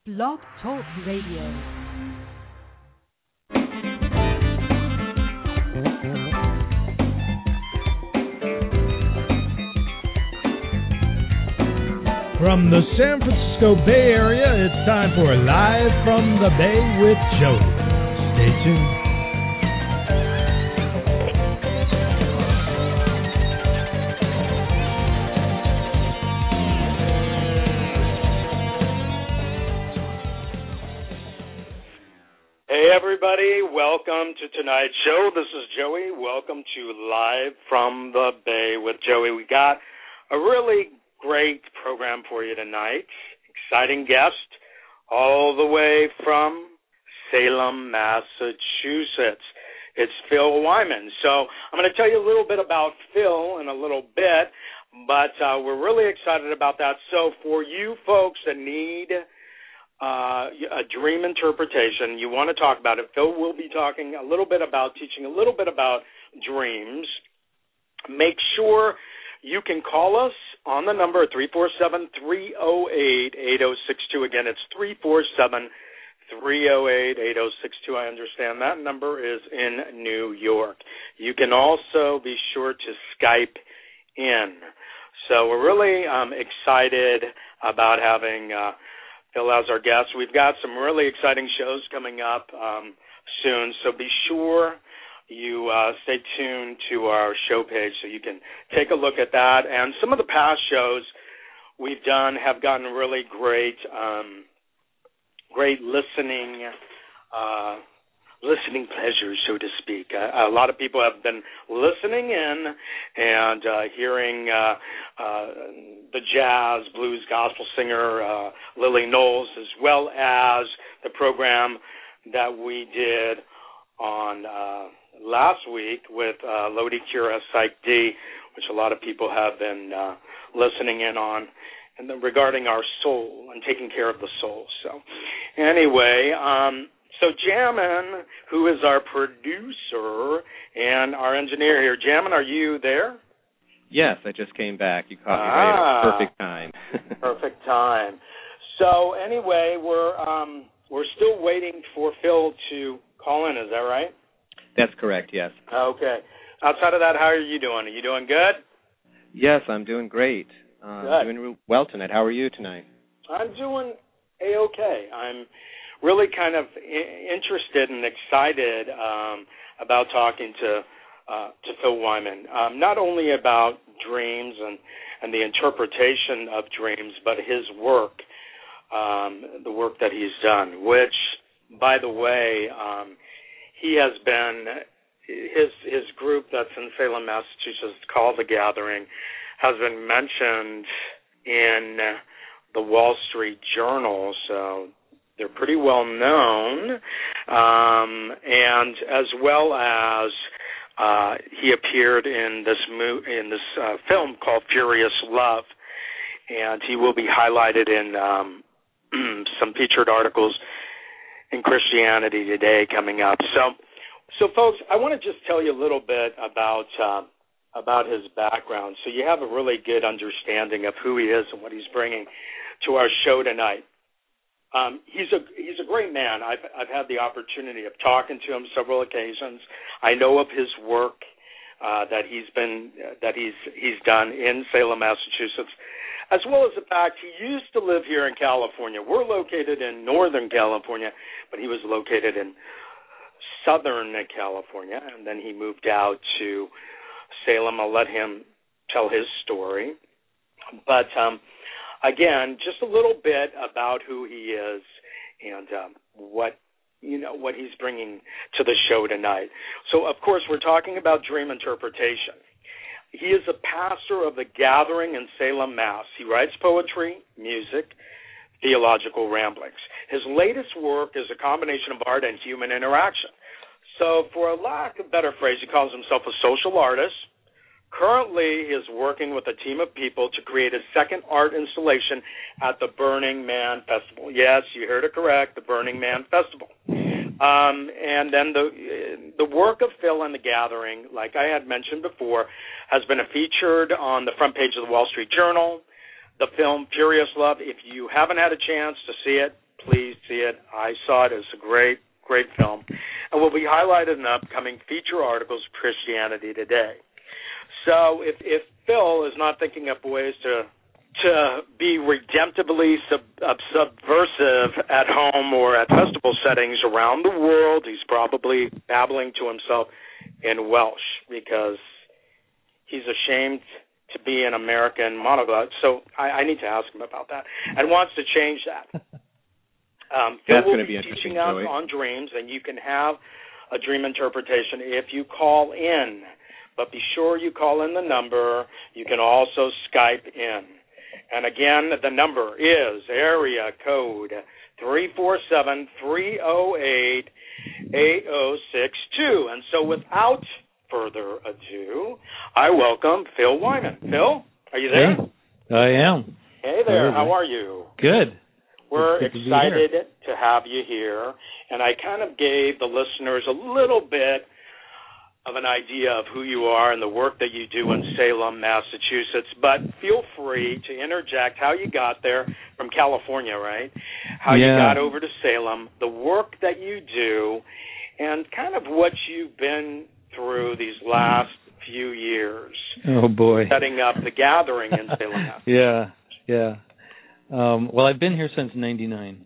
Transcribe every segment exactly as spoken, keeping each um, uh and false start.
Blog Talk Radio. From the San Francisco Bay Area, it's time for Live from the Bay with Joey. Stay tuned. Hey everybody, welcome to tonight's show. This is Joey. Welcome to Live from the Bay with Joey. We got a really great program for you tonight. Exciting guest all the way from Salem, Massachusetts. It's Phil Wyman. So I'm going to tell you a little bit about Phil in a little bit, but uh, we're really excited about that. So for you folks that need uh, a dream interpretation, you want to talk about it, Phil will be talking a little bit about, teaching a little bit about dreams. Make sure you can call us on the number three four seven, three oh eight, eight oh six two. Again, it's three four seven, three oh eight, eight oh six two. I understand that number is in New York. You can also be sure to Skype in. So we're really um, excited about having uh, Phil as our guest. We've got some really exciting shows coming up um, soon, so be sure you uh, stay tuned to our show page so you can take a look at that. And some of the past shows we've done have gotten really great, um, great listening, uh, listening pleasure, so to speak. Uh, a lot of people have been listening in and uh, hearing uh, uh, the jazz, blues, gospel singer uh, Lily Knowles, as well as the program that we did on uh, last week with uh, Lodi Kira Psych D, which a lot of people have been uh, listening in on, and then regarding our soul and taking care of the soul. So anyway, um, so Jammin, who is our producer and our engineer here. Jammin, are you there? Yes, I just came back. You caught me ah, right at perfect time. Perfect time. So anyway, we're um, we're still waiting for Phil to call in. Is that right? That's correct, yes. Okay. Outside of that, how are you doing? Are you doing good? Yes, I'm doing great. Uh, good. Doing well tonight. How are you tonight? I'm doing A-okay. I'm really kind of I- interested and excited um, about talking to uh, to Phil Wyman, um, not only about dreams and, and the interpretation of dreams, but his work, um, the work that he's done, which, by the way, um, he has been, his his group that's in Salem, Massachusetts, called The Gathering, has been mentioned in the Wall Street Journal, so they're pretty well known, um, and as well as uh, he appeared in this mo- in this uh, film called Furious Love, and he will be highlighted in um, some featured articles in Christianity Today coming up. So, so folks, I want to just tell you a little bit about uh, about his background, so you have a really good understanding of who he is and what he's bringing to our show tonight. Um, he's a he's a great man. I've I've had the opportunity of talking to him several occasions. I know of his work uh, that he's been uh, that he's he's done in Salem, Massachusetts, as well as the fact he used to live here in California. We're located in Northern California, but he was located in Southern California, and then he moved out to Salem. I'll let him tell his story. But um, again, just a little bit about who he is and um, what you know what he's bringing to the show tonight. So, of course, we're talking about dream interpretation. He is a pastor of The Gathering in Salem, Mass. He writes poetry, music, theological ramblings. His latest work is a combination of art and human interaction. So for a lack of better phrase, he calls himself a social artist. Currently, he is working with a team of people to create a second art installation at the Burning Man Festival. Yes, you heard it correct, the Burning Man Festival. Um, and then the the work of Phil and The Gathering, like I had mentioned before, has been featured on the front page of the Wall Street Journal. The film Furious Love, if you haven't had a chance to see it, please see it. I saw it. It's a great, great film. And will be highlighted in upcoming feature articles of Christianity Today. So if, if Phil is not thinking up ways to to be redemptively sub, uh, subversive at home or at festival settings around the world, he's probably babbling to himself in Welsh because he's ashamed to be an American monoglot. So I, I need to ask him about that and wants to change that. Um, Phil That's will going to be, be teaching interesting, us Joey. on dreams, and you can have a dream interpretation if you call in. But be sure you call in the number. You can also Skype in. And again, the number is area code three four seven, three oh eight, eight oh six two. And so without further ado, I welcome Phil Wyman. Phil, are you there? Hey, I am. Hey there. Hey. How are you? Good. We're It's good to be excited here. to have you here. And I kind of gave the listeners a little bit of an idea of who you are and the work that you do in Salem, Massachusetts, but feel free to interject how you got there from California, right? How yeah. you got over to Salem, the work that you do, and kind of what you've been through these last few years. Oh, boy. Setting up the gathering in Salem, Massachusetts. yeah, yeah. Um, well, I've been here since ninety-nine.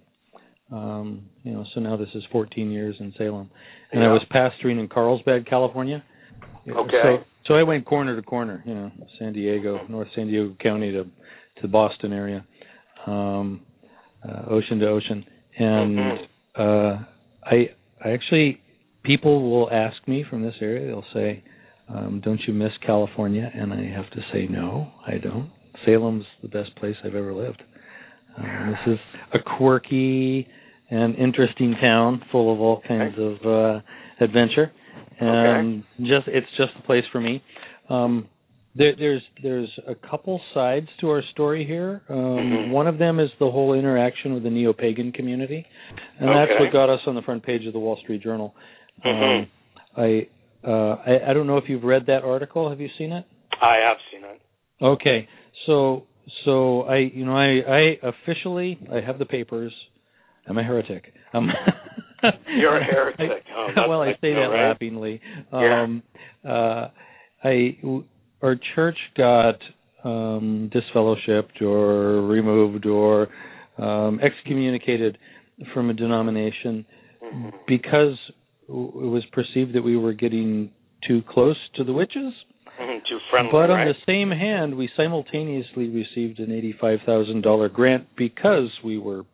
Um, you know, so now this is fourteen years in Salem. And yeah. I was pastoring in Carlsbad, California. Okay. So, so I went corner to corner, you know, San Diego, North San Diego County to, to the Boston area, um, uh, ocean to ocean. And mm-hmm. uh, I, I actually, people will ask me from this area, they'll say, um, don't you miss California? And I have to say, no, I don't. Salem's the best place I've ever lived. Um, this is a quirky and interesting town full of all kinds of uh, adventure, and okay. just it's just the place for me. Um, there, there's there's a couple sides to our story here. Um, mm-hmm. One of them is the whole interaction with the neo-pagan community, and okay. that's what got us on the front page of the Wall Street Journal. Mm-hmm. Um, I, uh, I I don't know if you've read that article. Have you seen it? I have seen it. Okay, so so I you know I I officially I have the papers. I'm a heretic. Um, You're a heretic. Oh, that's well, I nice say to know, that right? laughingly. Yeah. Um, uh, I our church got um, disfellowshipped or removed or um, excommunicated from a denomination mm-hmm. because it was perceived that we were getting too close to the witches. Mm-hmm. Too friendly, But on right? the same hand, we simultaneously received an eighty-five thousand dollars grant because we were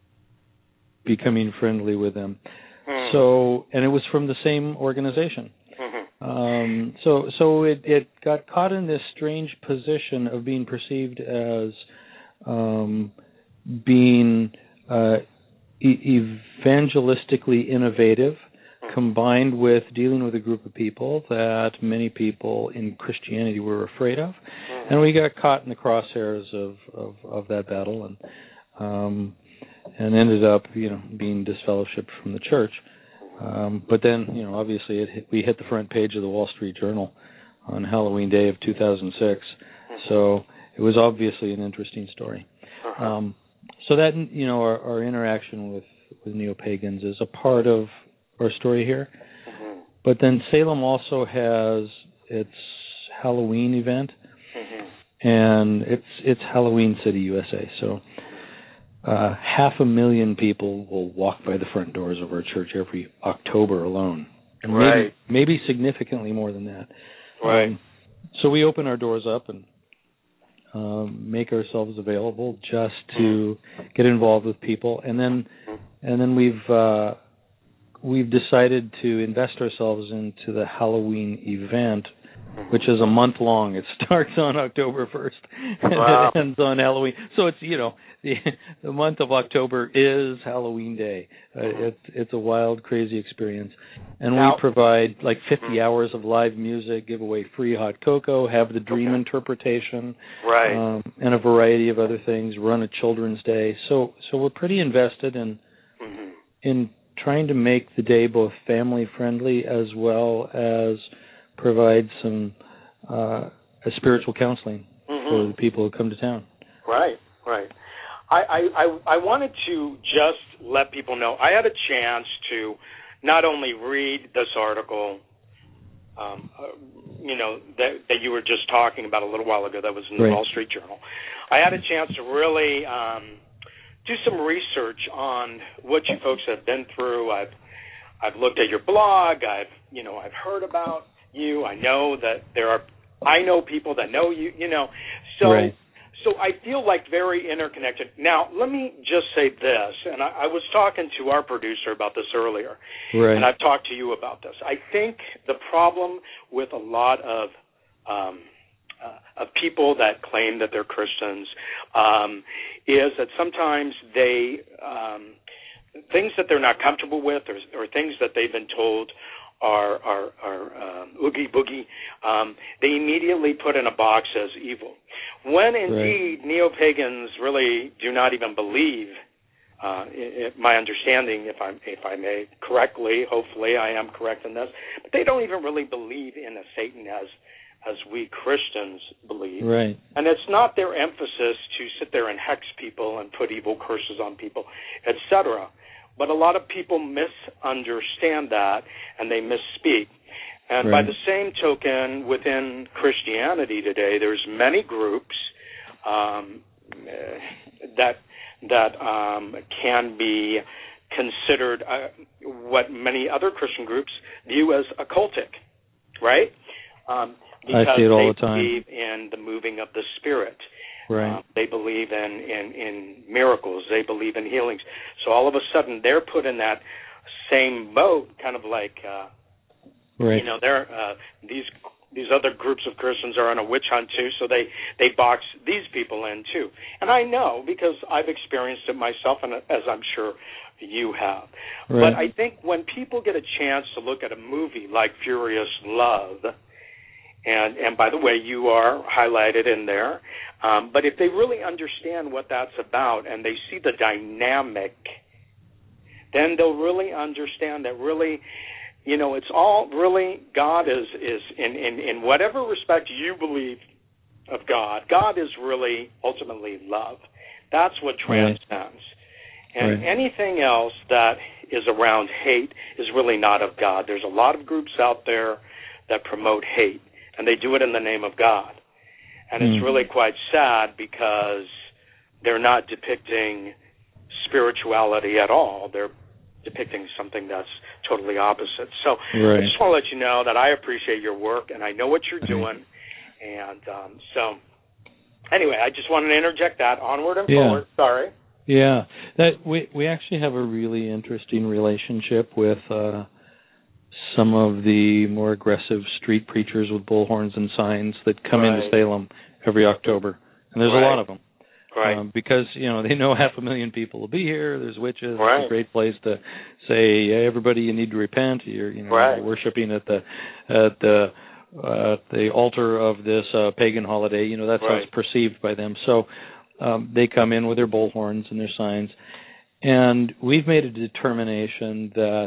becoming friendly with them. Mm. So, and it was from the same organization. Mm-hmm. Um, so, so it, it got caught in this strange position of being perceived as um, being uh, e- evangelistically innovative, mm-hmm. combined with dealing with a group of people that many people in Christianity were afraid of, mm-hmm. and we got caught in the crosshairs of, of, of that battle, and um, and ended up, you know, being disfellowshipped from the church. Um, but then, you know, obviously it hit, we hit the front page of the Wall Street Journal on Halloween Day of two thousand six. So it was obviously an interesting story. Uh-huh. Um, so that, you know, our, our interaction with, with neo-pagans is a part of our story here. Uh-huh. But then Salem also has its Halloween event, uh-huh. and it's it's Halloween City, U S A. So Uh, half a million people will walk by the front doors of our church every October alone. And right. Maybe, maybe significantly more than that. Right. Um, so we open our doors up and um, make ourselves available just to get involved with people. And then and then we've uh, we've decided to invest ourselves into the Halloween event, which is a month long. It starts on October first and wow. it ends on Halloween. So it's, you know, the, the month of October is Halloween Day. Uh, mm-hmm. It's it's a wild, crazy experience. And now, we provide like fifty mm-hmm. hours of live music, give away free hot cocoa, have the dream okay. interpretation, right, um, and a variety of other things, run a children's day. So so we're pretty invested in mm-hmm. in trying to make the day both family friendly as well as provide some uh, spiritual counseling mm-hmm. for the people who come to town. Right, right. I, I, I, I wanted to just let people know I had a chance to not only read this article, um, uh, you know, that, that you were just talking about a little while ago that was in the right. Wall Street Journal. I had a chance to really um, do some research on what you folks have been through. I've I've looked at your blog. I've you know I've heard about you. I know that there are I know people that know you. You know, so. Right. So I feel like very interconnected. Now, let me just say this, and I, I was talking to our producer about this earlier, right. and I've talked to you about this. I think the problem with a lot of um, uh, of people that claim that they're Christians um, is that sometimes they um, things that they're not comfortable with, or, or things that they've been told are are, are um, oogie boogie, um, they immediately put in a box as evil. When indeed right. neo-pagans really do not even believe, uh, in, in my understanding, if I'm if I may correctly, hopefully I am correct in this, but they don't even really believe in a Satan as as we Christians believe. Right. And it's not their emphasis to sit there and hex people and put evil curses on people, et cetera. But a lot of people misunderstand that, and they misspeak. And right. by the same token, within Christianity today, there's many groups um, that that um, can be considered uh, what many other Christian groups view as occultic, right? Um, because I see it all they the time. believe in the moving of the Spirit. Right. Um, they believe in, in, in miracles. They believe in healings. So all of a sudden, they're put in that same boat, kind of like, uh, right. you know, they're uh, these these other groups of Christians are on a witch hunt too. So they they box these people in too. And I know because I've experienced it myself, and as I'm sure you have. Right. But I think when people get a chance to look at a movie like Furious Love. And and by the way, you are highlighted in there. Um, but if they really understand what that's about and they see the dynamic, then they'll really understand that really, you know, it's all really God is, is in, in, in whatever respect you believe of God, God is really ultimately love. That's what transcends. Right. And right. anything else that is around hate is really not of God. There's a lot of groups out there that promote hate. And they do it in the name of God. And it's really quite sad because they're not depicting spirituality at all. They're depicting something that's totally opposite. So right. I just want to let you know that I appreciate your work, and I know what you're doing. And um, so anyway, I just wanted to interject that. Onward and yeah. forward. Sorry. Yeah. That we, we actually have a really interesting relationship with uh, some of the more aggressive street preachers with bullhorns and signs that come right. into Salem every October, and there's right. a lot of them. Right. Um, because you know they know half a million people will be here. There's witches. Right. It's a great place to say, hey, everybody, you need to repent. You're you know right. you're worshiping at the at the uh, the altar of this uh, pagan holiday. You know that's right. how it's perceived by them. So um, they come in with their bullhorns and their signs, and we've made a determination that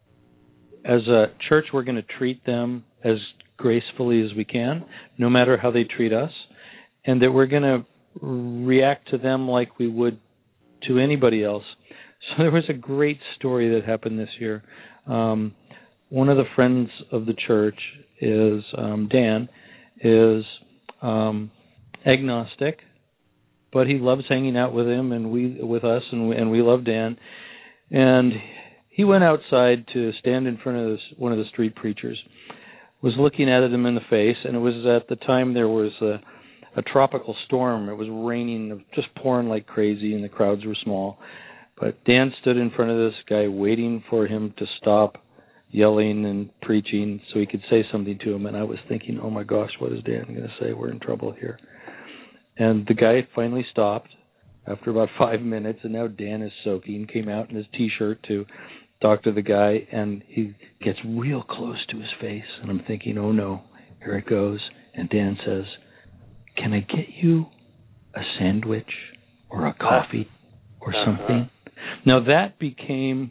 as a church, we're going to treat them as gracefully as we can, no matter how they treat us, and that we're going to react to them like we would to anybody else. So there was a great story that happened this year. Um, one of the friends of the church is, um, Dan, is um, agnostic, but he loves hanging out with him and we with us, and we, and we love Dan. And he went outside to stand in front of this, one of the street preachers, was looking at him in the face, and it was at the time there was a, a tropical storm. It was raining, just pouring like crazy, and the crowds were small. But Dan stood in front of this guy waiting for him to stop yelling and preaching so he could say something to him, and I was thinking, oh my gosh, what is Dan going to say? We're in trouble here. And the guy finally stopped after about five minutes, and now Dan is soaking, came out in his T-shirt to talk to the guy, and he gets real close to his face, and I'm thinking, oh no, here it goes. And Dan says, can I get you a sandwich or a coffee or something? Now that became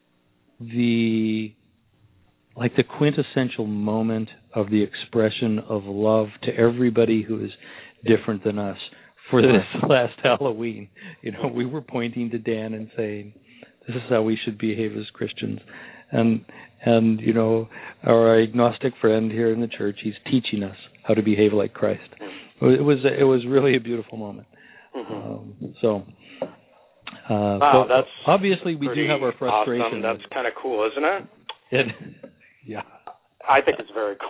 the, like the quintessential moment of the expression of love to everybody who is different than us. for this last Halloween. You know, we were pointing to Dan and saying, this is how we should behave as Christians. And, and you know, our agnostic friend here in the church, he's teaching us how to behave like Christ. It was it was really a beautiful moment. Mm-hmm. Um, so, uh, wow, so that's obviously we do have our frustration. Awesome. That's kind of cool, isn't it? It, yeah. I think it's very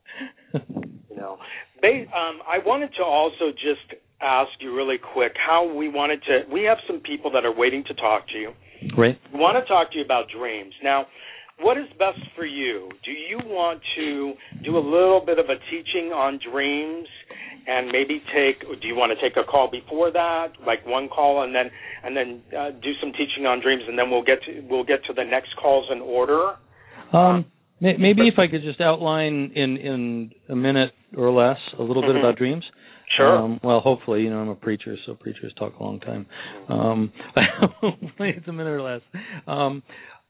cool. You know, they, um, I wanted to also just ask you really quick how we wanted to. We have some people that are waiting to talk to you. Right. We want to talk to you about dreams. Now, what is best for you? Do you want to do a little bit of a teaching on dreams, and maybe take? Do you want to take a call before that, like one call, and then and then uh, do some teaching on dreams, and then we'll get to we'll get to the next calls in order? Um, maybe if I could just outline in, in a minute or less a little bit mm-hmm. about dreams. Sure. Um, well, hopefully, you know, I'm a preacher, so preachers talk a long time. Um, hopefully it's a minute or less. Um,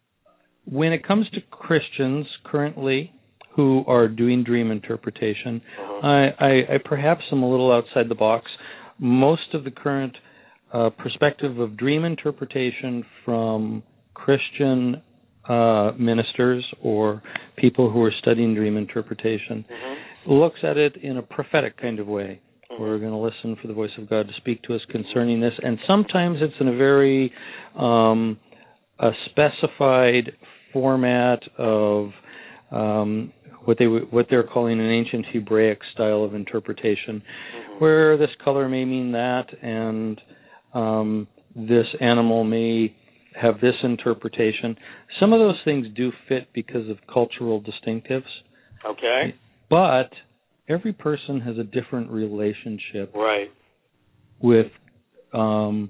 when it comes to Christians currently who are doing dream interpretation, uh-huh. I, I, I perhaps am a little outside the box. Most of the current uh, perspective of dream interpretation from Christian uh, ministers or people who are studying dream interpretation uh-huh. looks at it in a prophetic kind of way. We're going to listen for the voice of God to speak to us concerning this, and sometimes it's in a very um, a specified format of um, what they what they're calling an ancient Hebraic style of interpretation, mm-hmm. where this color may mean that, and um, this animal may have this interpretation. Some of those things do fit because of cultural distinctives. Okay, but every person has a different relationship right. with um,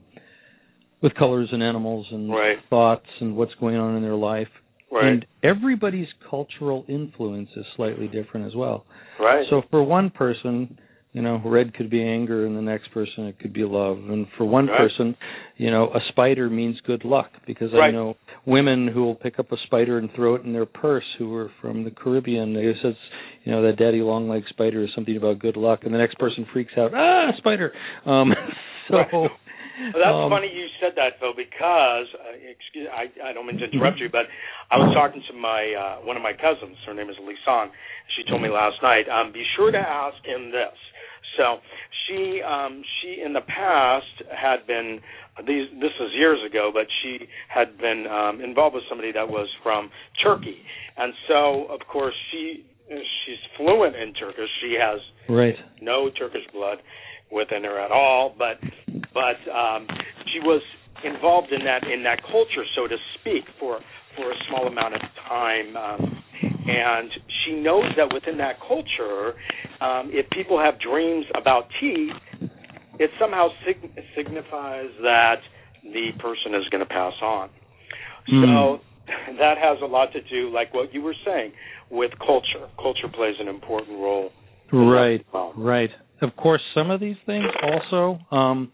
with colors and animals and right. thoughts and what's going on in their life. Right. And everybody's cultural influence is slightly different as well. Right. So for one person, you know, red could be anger, and the next person it could be love. And for one right. person, you know, a spider means good luck, because right. I know women who will pick up a spider and throw it in their purse who are from the Caribbean. They says, you know, that daddy long-legged spider is something about good luck, and the next person freaks out, ah, spider. Um, so right. Well, that's um, funny you said that, Phil, because uh, excuse, I, I don't mean to interrupt you, but I was talking to my uh, one of my cousins. Her name is Lisanne. She told me last night, um, be sure to ask him this. So she um, she in the past had been these this was years ago, but she had been um, involved with somebody that was from Turkey, and so of course she she's fluent in Turkish. She has right. no Turkish blood within her at all, but but um, she was involved in that in that culture, so to speak, for for a small amount of time, um, and she knows that within that culture, um, if people have dreams about teeth, it somehow sig- signifies that the person is going to pass on. Mm. So that has a lot to do, like what you were saying, with culture. Culture plays an important role. Right, right. Of course, some of these things also, um,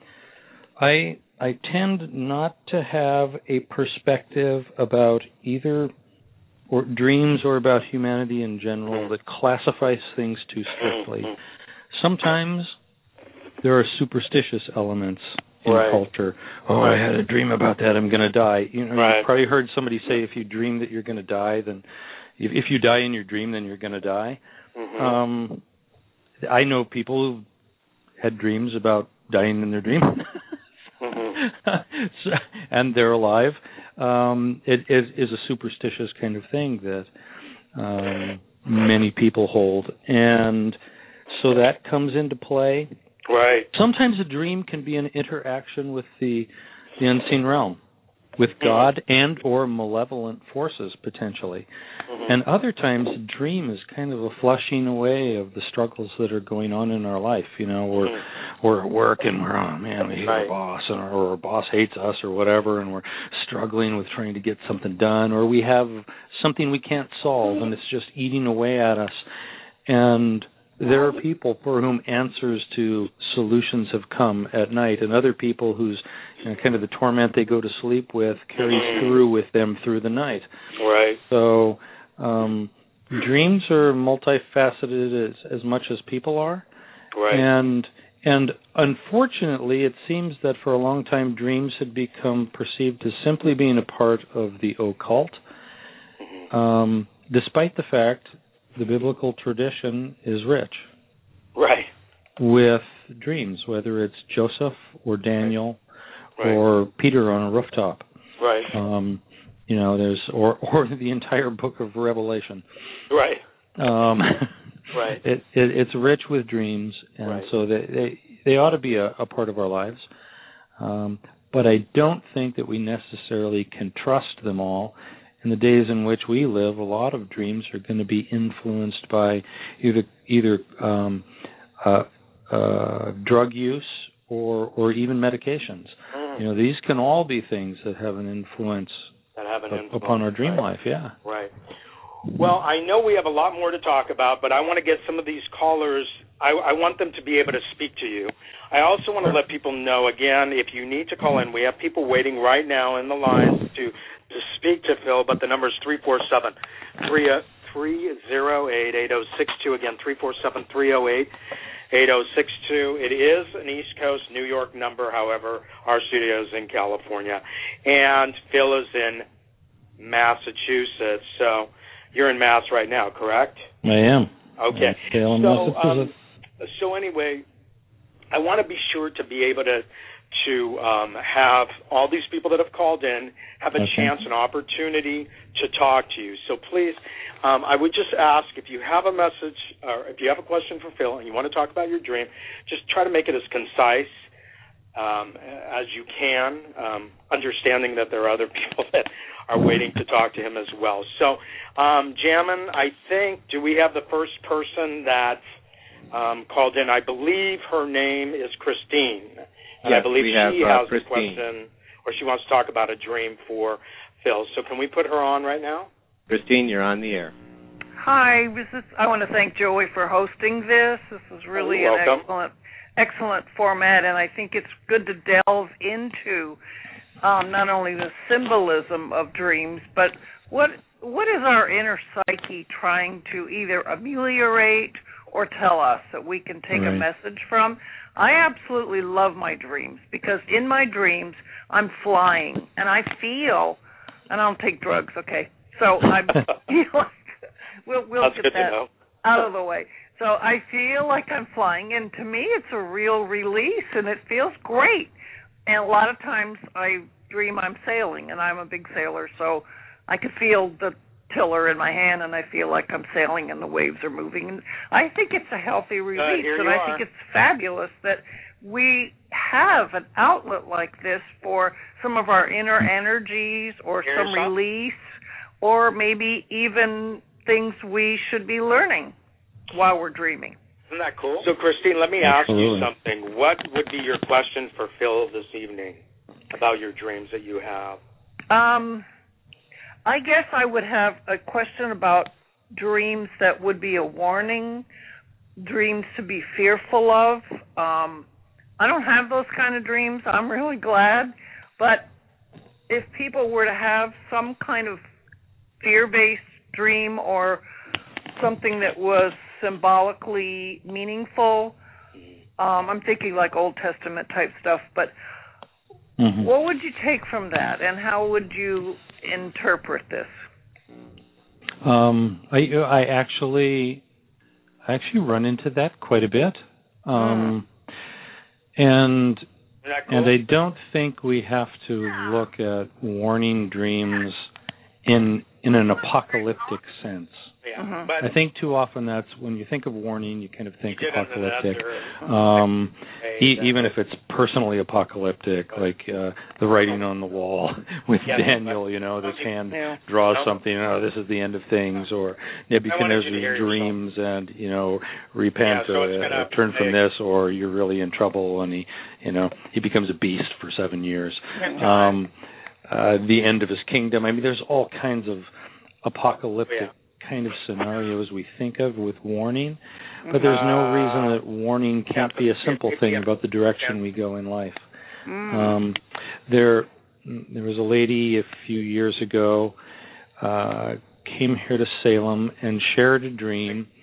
I I tend not to have a perspective about either or dreams or about humanity in general that classifies things too strictly. Sometimes there are superstitious elements in right. culture. Oh, I had a dream about that, I'm going to die. You know, right. you've probably heard somebody say if you dream that you're going to die, then if, if you die in your dream, then you're going to die. Mm-hmm. Um, I know people who had dreams about dying in their dream. Mm-hmm. so, and they're alive. Um, it, it is a superstitious kind of thing that um, many people hold, and so that comes into play. Right. Sometimes a dream can be an interaction with the the unseen realm, with God and or malevolent forces potentially. Mm-hmm. And other times a dream is kind of a flushing away of the struggles that are going on in our life. You know, we're mm-hmm. we're at work and we're, oh man, we hate right. our boss, and our, or our boss hates us or whatever, and we're struggling with trying to get something done, or we have something we can't solve mm-hmm. and it's just eating away at us. And there are people for whom answers to solutions have come at night, and other people whose, you know, kind of the torment they go to sleep with carries mm-hmm. through with them through the night. Right. So um, dreams are multifaceted as, as much as people are. Right. And And unfortunately, it seems that for a long time, dreams had become perceived as simply being a part of the occult, um, despite the fact the biblical tradition is rich. Right. With dreams, whether it's Joseph or Daniel right. or Peter on a rooftop. Right. Um, you know, there's, or, or the entire book of Revelation. Right. Um, right. It, it, it's rich with dreams, and right. so they, they they ought to be a, a part of our lives. Um, but I don't think that we necessarily can trust them all. In the days in which we live, a lot of dreams are going to be influenced by either either um, uh, uh, drug use or or even medications. Mm. You know, these can all be things that have an influence, that have an influence upon our dream right. life. Yeah. Right. Well, I know we have a lot more to talk about, but I want to get some of these callers, I, I want them to be able to speak to you. I also want to let people know, again, if you need to call in, we have people waiting right now in the lines to, to speak to Phil, but the number is three four seven, three oh eight, eight oh six two. Again, three four seven, three oh eight, eight oh six two. It is an East Coast, New York number, however, our studio's in California. And Phil is in Massachusetts, so you're in Mass right now, correct? I am. Okay. So, um, so anyway, I want to be sure to be able to to um, have all these people that have called in have a okay. chance, an opportunity to talk to you. So please, um, I would just ask if you have a message or if you have a question for Phil and you want to talk about your dream, just try to make it as concise um, as you can, um, understanding that there are other people that are waiting to talk to him as well. So, um, Jamin, I think, do we have the first person that um, called in? I believe her name is Christine. And yes, I believe we she have, uh, has Christine. a question, or she wants to talk about a dream for Phil. So can we put her on right now? Christine, you're on the air. Hi, this is, I want to thank Joey for hosting this. This is really oh, an excellent, excellent format, and I think it's good to delve into um, not only the symbolism of dreams, but what what is our inner psyche trying to either ameliorate or tell us that we can take right. a message from. I absolutely love my dreams because in my dreams I'm flying and I feel, and I don't take drugs, okay? So I feel like we'll, we'll That's get good that to know. out of the way. So I feel like I'm flying, and to me it's a real release, and it feels great. And a lot of times I dream I'm sailing, and I'm a big sailor, so I can feel the tiller in my hand, and I feel like I'm sailing, and the waves are moving. And I think it's a healthy release, uh, and I think it's fabulous that we have an outlet like this for some of our inner energies or Here's some some. release, or maybe even things we should be learning while we're dreaming. Isn't that cool? So, Christine, let me ask Absolutely. you something. What would be your question for Phil this evening about your dreams that you have? Um, I guess I would have a question about dreams that would be a warning, dreams to be fearful of. Um, I don't have those kind of dreams. I'm really glad. But if people were to have some kind of fear-based dream or something that was symbolically meaningful, um, I'm thinking like Old Testament type stuff, but mm-hmm. what would you take from that, and how would you interpret this? Um, I, I actually, I actually run into that quite a bit, um, mm. and cool? and I don't think we have to look at warning dreams in in an apocalyptic sense. Yeah. Mm-hmm. But I think too often that's when you think of warning, you kind of think you apocalyptic, or, um, hey, e- even if it's personally apocalyptic, like uh, the writing on the wall with yeah, Daniel. You know, this hand yeah. draws no. something. Oh, this is the end of things. Or Nebuchadnezzar's dreams, and you know, repent yeah, so or uh, turn from this, or you're really in trouble, and he, you know, he becomes a beast for seven years. Um, uh, the end of his kingdom. I mean, there's all kinds of apocalyptic. Yeah. kind of scenarios we think of with warning, but there's no reason that warning can't be a simple thing about the direction we go in life. Um, there, there was a lady a few years ago, uh, came here to Salem and shared a dream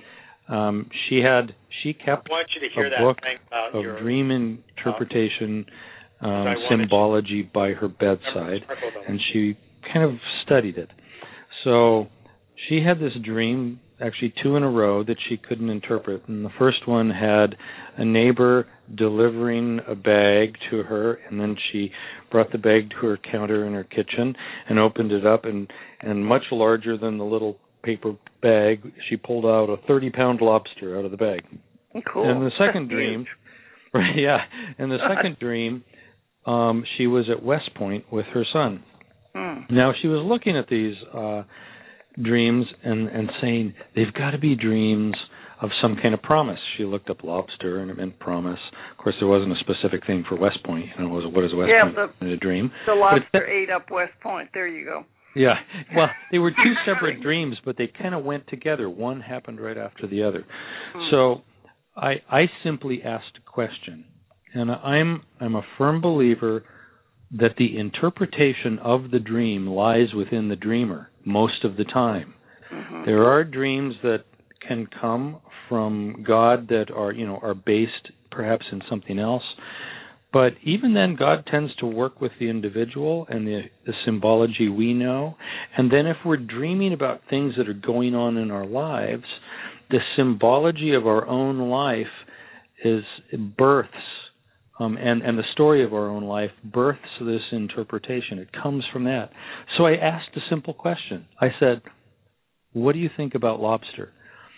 Um, she had she kept I want you to hear a that book thing about of your, dream interpretation, uh, um, symbology by her bedside, and she kind of studied it. So she had this dream, actually two in a row, that she couldn't interpret. And the first one had a neighbor delivering a bag to her, and then she brought the bag to her counter in her kitchen and opened it up, and, and much larger than the little paper bag, she pulled out a thirty-pound lobster out of the bag. Cool. And the second dream, right, yeah, and the second dream, um, she was at West Point with her son. Hmm. Now, she was looking at these uh, dreams and, and saying, they've got to be dreams of some kind of promise. She looked up lobster, and it meant promise. Of course, there wasn't a specific thing for West Point. You know, was what is West yeah, Point the, in a dream? The lobster ate up West Point. There you go. Yeah. Well, they were two separate dreams, but they kind of went together. One happened right after the other. Hmm. So I, I simply asked a question, and I'm I'm a firm believer that the interpretation of the dream lies within the dreamer most of the time. Mm-hmm. There are dreams that can come from God that are, you know, are based perhaps in something else. But even then, God tends to work with the individual and the, the symbology we know. And then if we're dreaming about things that are going on in our lives, the symbology of our own life is births, um, and, and the story of our own life births this interpretation. It comes from that. So I asked a simple question. I said, what do you think about lobster?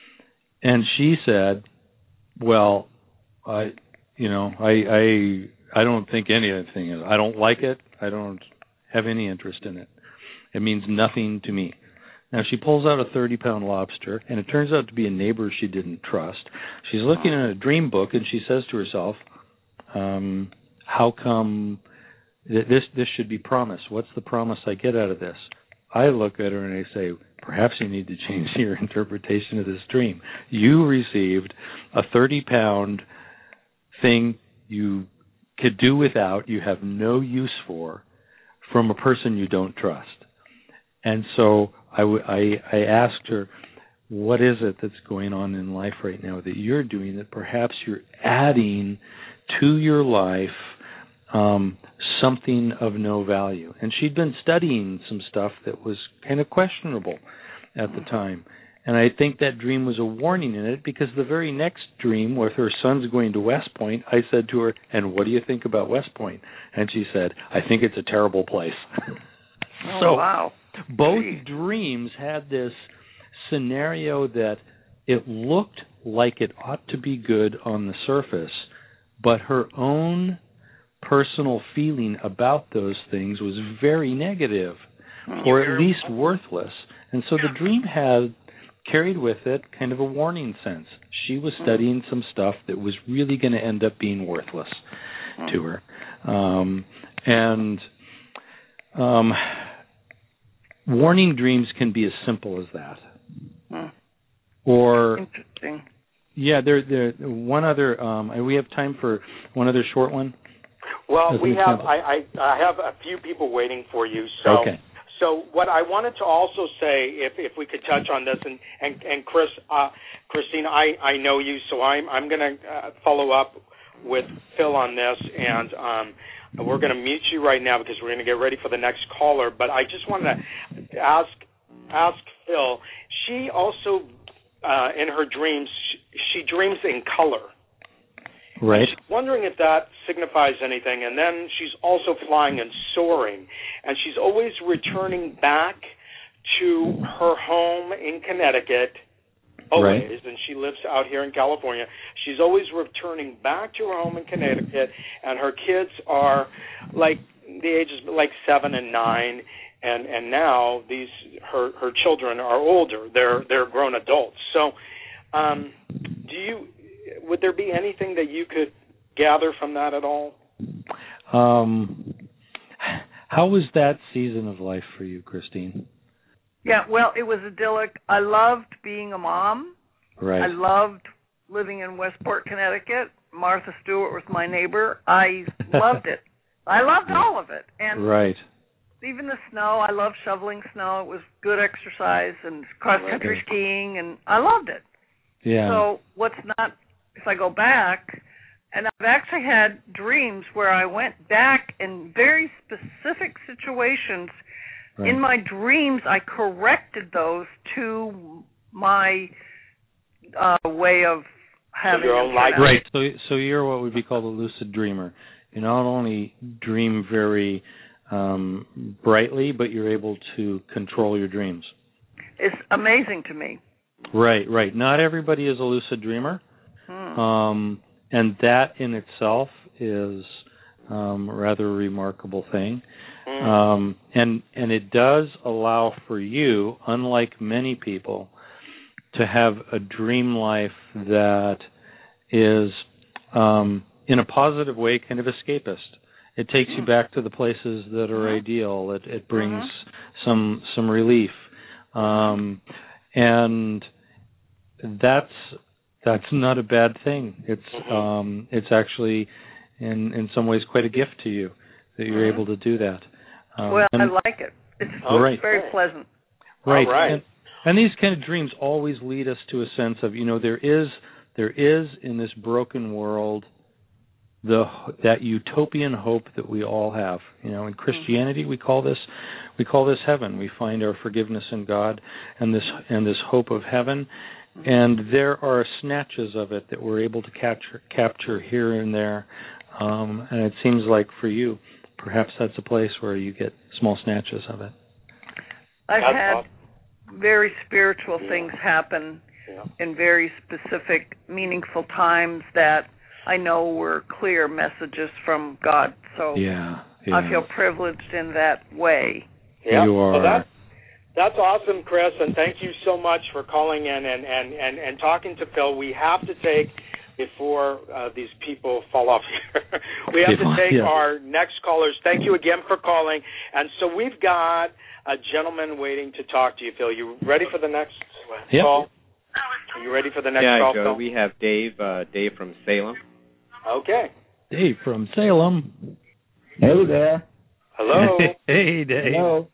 And she said, well, I, you know, I, I, I don't think anything is. I don't like it. I don't have any interest in it. It means nothing to me. Now, she pulls out a thirty-pound lobster, and it turns out to be a neighbor she didn't trust. She's looking at a dream book, and she says to herself, um, how come th- this this should be promise? What's the promise I get out of this? I look at her and I say, perhaps you need to change your interpretation of this dream. You received a thirty-pound thing you could do without, you have no use for, from a person you don't trust. And so I, w- I, I asked her, what is it that's going on in life right now that you're doing that perhaps you're adding to your life um, something of no value? And she'd been studying some stuff that was kind of questionable at the time. And I think that dream was a warning in it, because the very next dream with her son's going to West Point, I said to her, and what do you think about West Point? And she said, I think it's a terrible place. Oh, so wow. both Jeez. dreams had this scenario that it looked like it ought to be good on the surface, but her own personal feeling about those things was very negative, or at least worthless. And so the dream had carried with it kind of a warning sense. She was studying some stuff that was really going to end up being worthless to her. Um, and um, warning dreams can be as simple as that. Or, interesting. Yeah, there, there. One other. Um, we have time for one other short one. Well, As we an have. example. I, I, I have a few people waiting for you. So, Okay. so what I wanted to also say, if if we could touch on this, and and and Chris, uh, Christine, I, I know you, so I'm I'm going to uh, follow up with Phil on this, and um, we're going to mute you right now because we're going to get ready for the next caller. But I just wanted to ask ask Phil. She also, uh, in her dreams, she, she dreams in color. Right. She's wondering if that signifies anything. And then she's also flying and soaring. And she's always returning back to her home in Connecticut, always. Right. And she lives out here in California. She's always returning back to her home in Connecticut. And her kids are like the ages like seven and nine. And, and now these her, her children are older. They're they're grown adults. So um, do you... would there be anything that you could gather from that at all? Um, how was that season of life for you, Christine? Yeah, well, it was idyllic. I loved being a mom. Right. I loved living in Westport, Connecticut. Martha Stewart was my neighbor. I loved it. I loved all of it. And right. even the snow, I loved shoveling snow. It was good exercise and cross-country Right. skiing, and I loved it. Yeah. So what's not, if I go back, and I've actually had dreams where I went back in very specific situations. Right. In my dreams, I corrected those to my uh, way of having your own life. Right. So, so you're what would be called a lucid dreamer. You not only dream very um, brightly, but you're able to control your dreams. It's amazing to me. Right, right. Not everybody is a lucid dreamer, hmm. um, and that in itself is um, a rather remarkable thing. Hmm. Um, and and it does allow for you, unlike many people, to have a dream life that is, um, in a positive way, kind of escapist. It takes hmm. you back to the places that are hmm. ideal. It, it brings hmm. some some relief. Um, and that's that's not a bad thing. It's um, it's actually in in some ways quite a gift to you that you're mm-hmm. able to do that. Um, well, and, I like it. It's right. very pleasant. Right. All right. And, and these kind of dreams always lead us to a sense of, you know, there is there is in this broken world the that utopian hope that we all have. You know, in Christianity mm-hmm. we call this we call this heaven. We find our forgiveness in God and this and this hope of heaven. Mm-hmm. And there are snatches of it that we're able to capture capture here and there. Um, and it seems like for you, perhaps that's a place where you get small snatches of it. I've that's had awesome. very spiritual yeah. things happen yeah. in very specific, meaningful times that I know were clear messages from God. So yeah, yeah. I feel privileged in that way. Yeah. You are. Well, that's, that's awesome, Chris, and thank you so much for calling in and, and, and, and talking to Phil. We have to take, before uh, these people fall off here, we have to take yeah. our next callers. Thank you again for calling. And so we've got a gentleman waiting to talk to you, Phil. You ready for the next yep. call? Are you ready for the next yeah, call, Joe, Phil? we have Dave, uh, Dave from Salem. Okay. Dave from Salem. Hey there. Hello. Hey, Dave. Hello.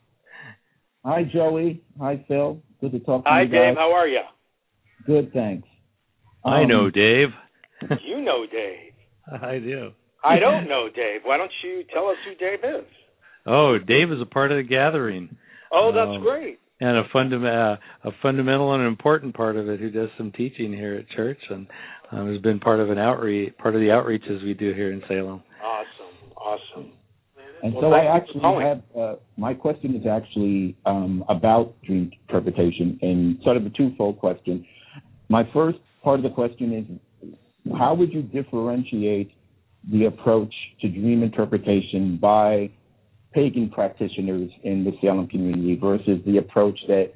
Hi, Joey. Hi, Phil. Good to talk to Hi, you guys. Hi, Dave. How are you? Good, thanks. Um, I know Dave. You know Dave. I do. I don't know Dave. Why don't you tell us who Dave is? Oh, Dave is a part of the gathering. Oh, that's um, great. And a, funda- uh, a fundamental and important part of it who does some teaching here at church and um, has been part of an outreach, part of the outreaches we do here in Salem. Awesome. Awesome. And well, so I actually have, uh, my question is actually um, about dream interpretation and sort of a twofold question. My first part of the question is, how would you differentiate the approach to dream interpretation by pagan practitioners in the Salem community versus the approach that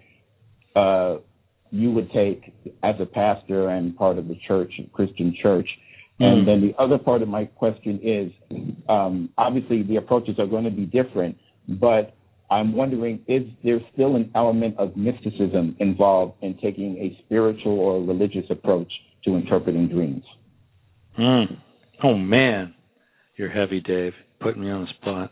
uh, you would take as a pastor and part of the church, Christian church? And then the other part of my question is, um, obviously the approaches are going to be different, but I'm wondering, is there still an element of mysticism involved in taking a spiritual or religious approach to interpreting dreams? Mm. Oh, man. You're heavy, Dave. Putting me on the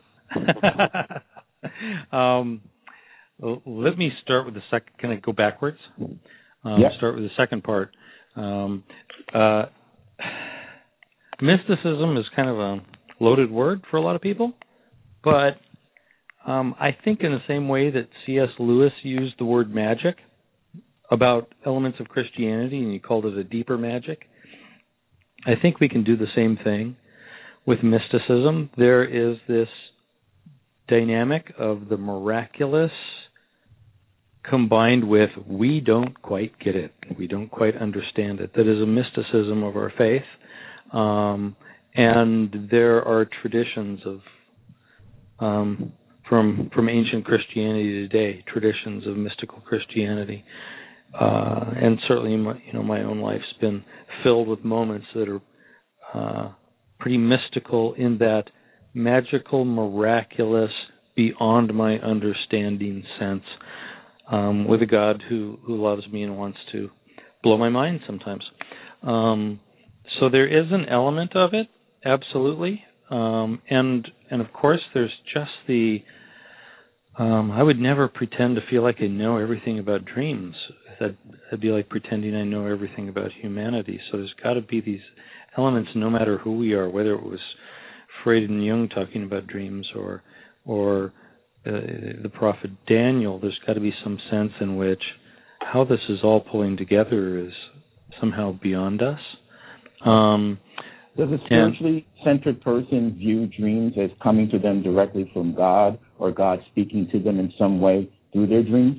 spot. um, well, let me start with the second. Can I go backwards? Um, yeah. Start with the second part. Um, uh, mysticism is kind of a loaded word for a lot of people, but um, I think in the same way that C S Lewis used the word magic about elements of Christianity, and he called it a deeper magic, I think we can do the same thing with mysticism. There is this dynamic of the miraculous combined with we don't quite get it, we don't quite understand it. That is a mysticism of our faith. Um, and there are traditions of um, from from ancient Christianity today, traditions of mystical Christianity, uh, and certainly my, you know my own life's been filled with moments that are uh, pretty mystical in that magical, miraculous, beyond my understanding sense, um, with a God who who loves me and wants to blow my mind sometimes. Um, So there is an element of it, absolutely, um, and and of course there's just the. Um, I would never pretend to feel like I know everything about dreams. That it'd be like pretending I know everything about humanity. So there's got to be these elements, no matter who we are, whether it was Freud and Jung talking about dreams or or uh, the prophet Daniel. There's got to be some sense in which how this is all pulling together is somehow beyond us. Um, Does a spiritually centered person view dreams as coming to them directly from God, or God speaking to them in some way through their dreams?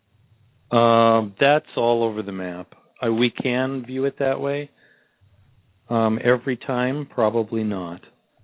Um, that's all over the map. Uh, we can view it that way. Um, every time, probably not.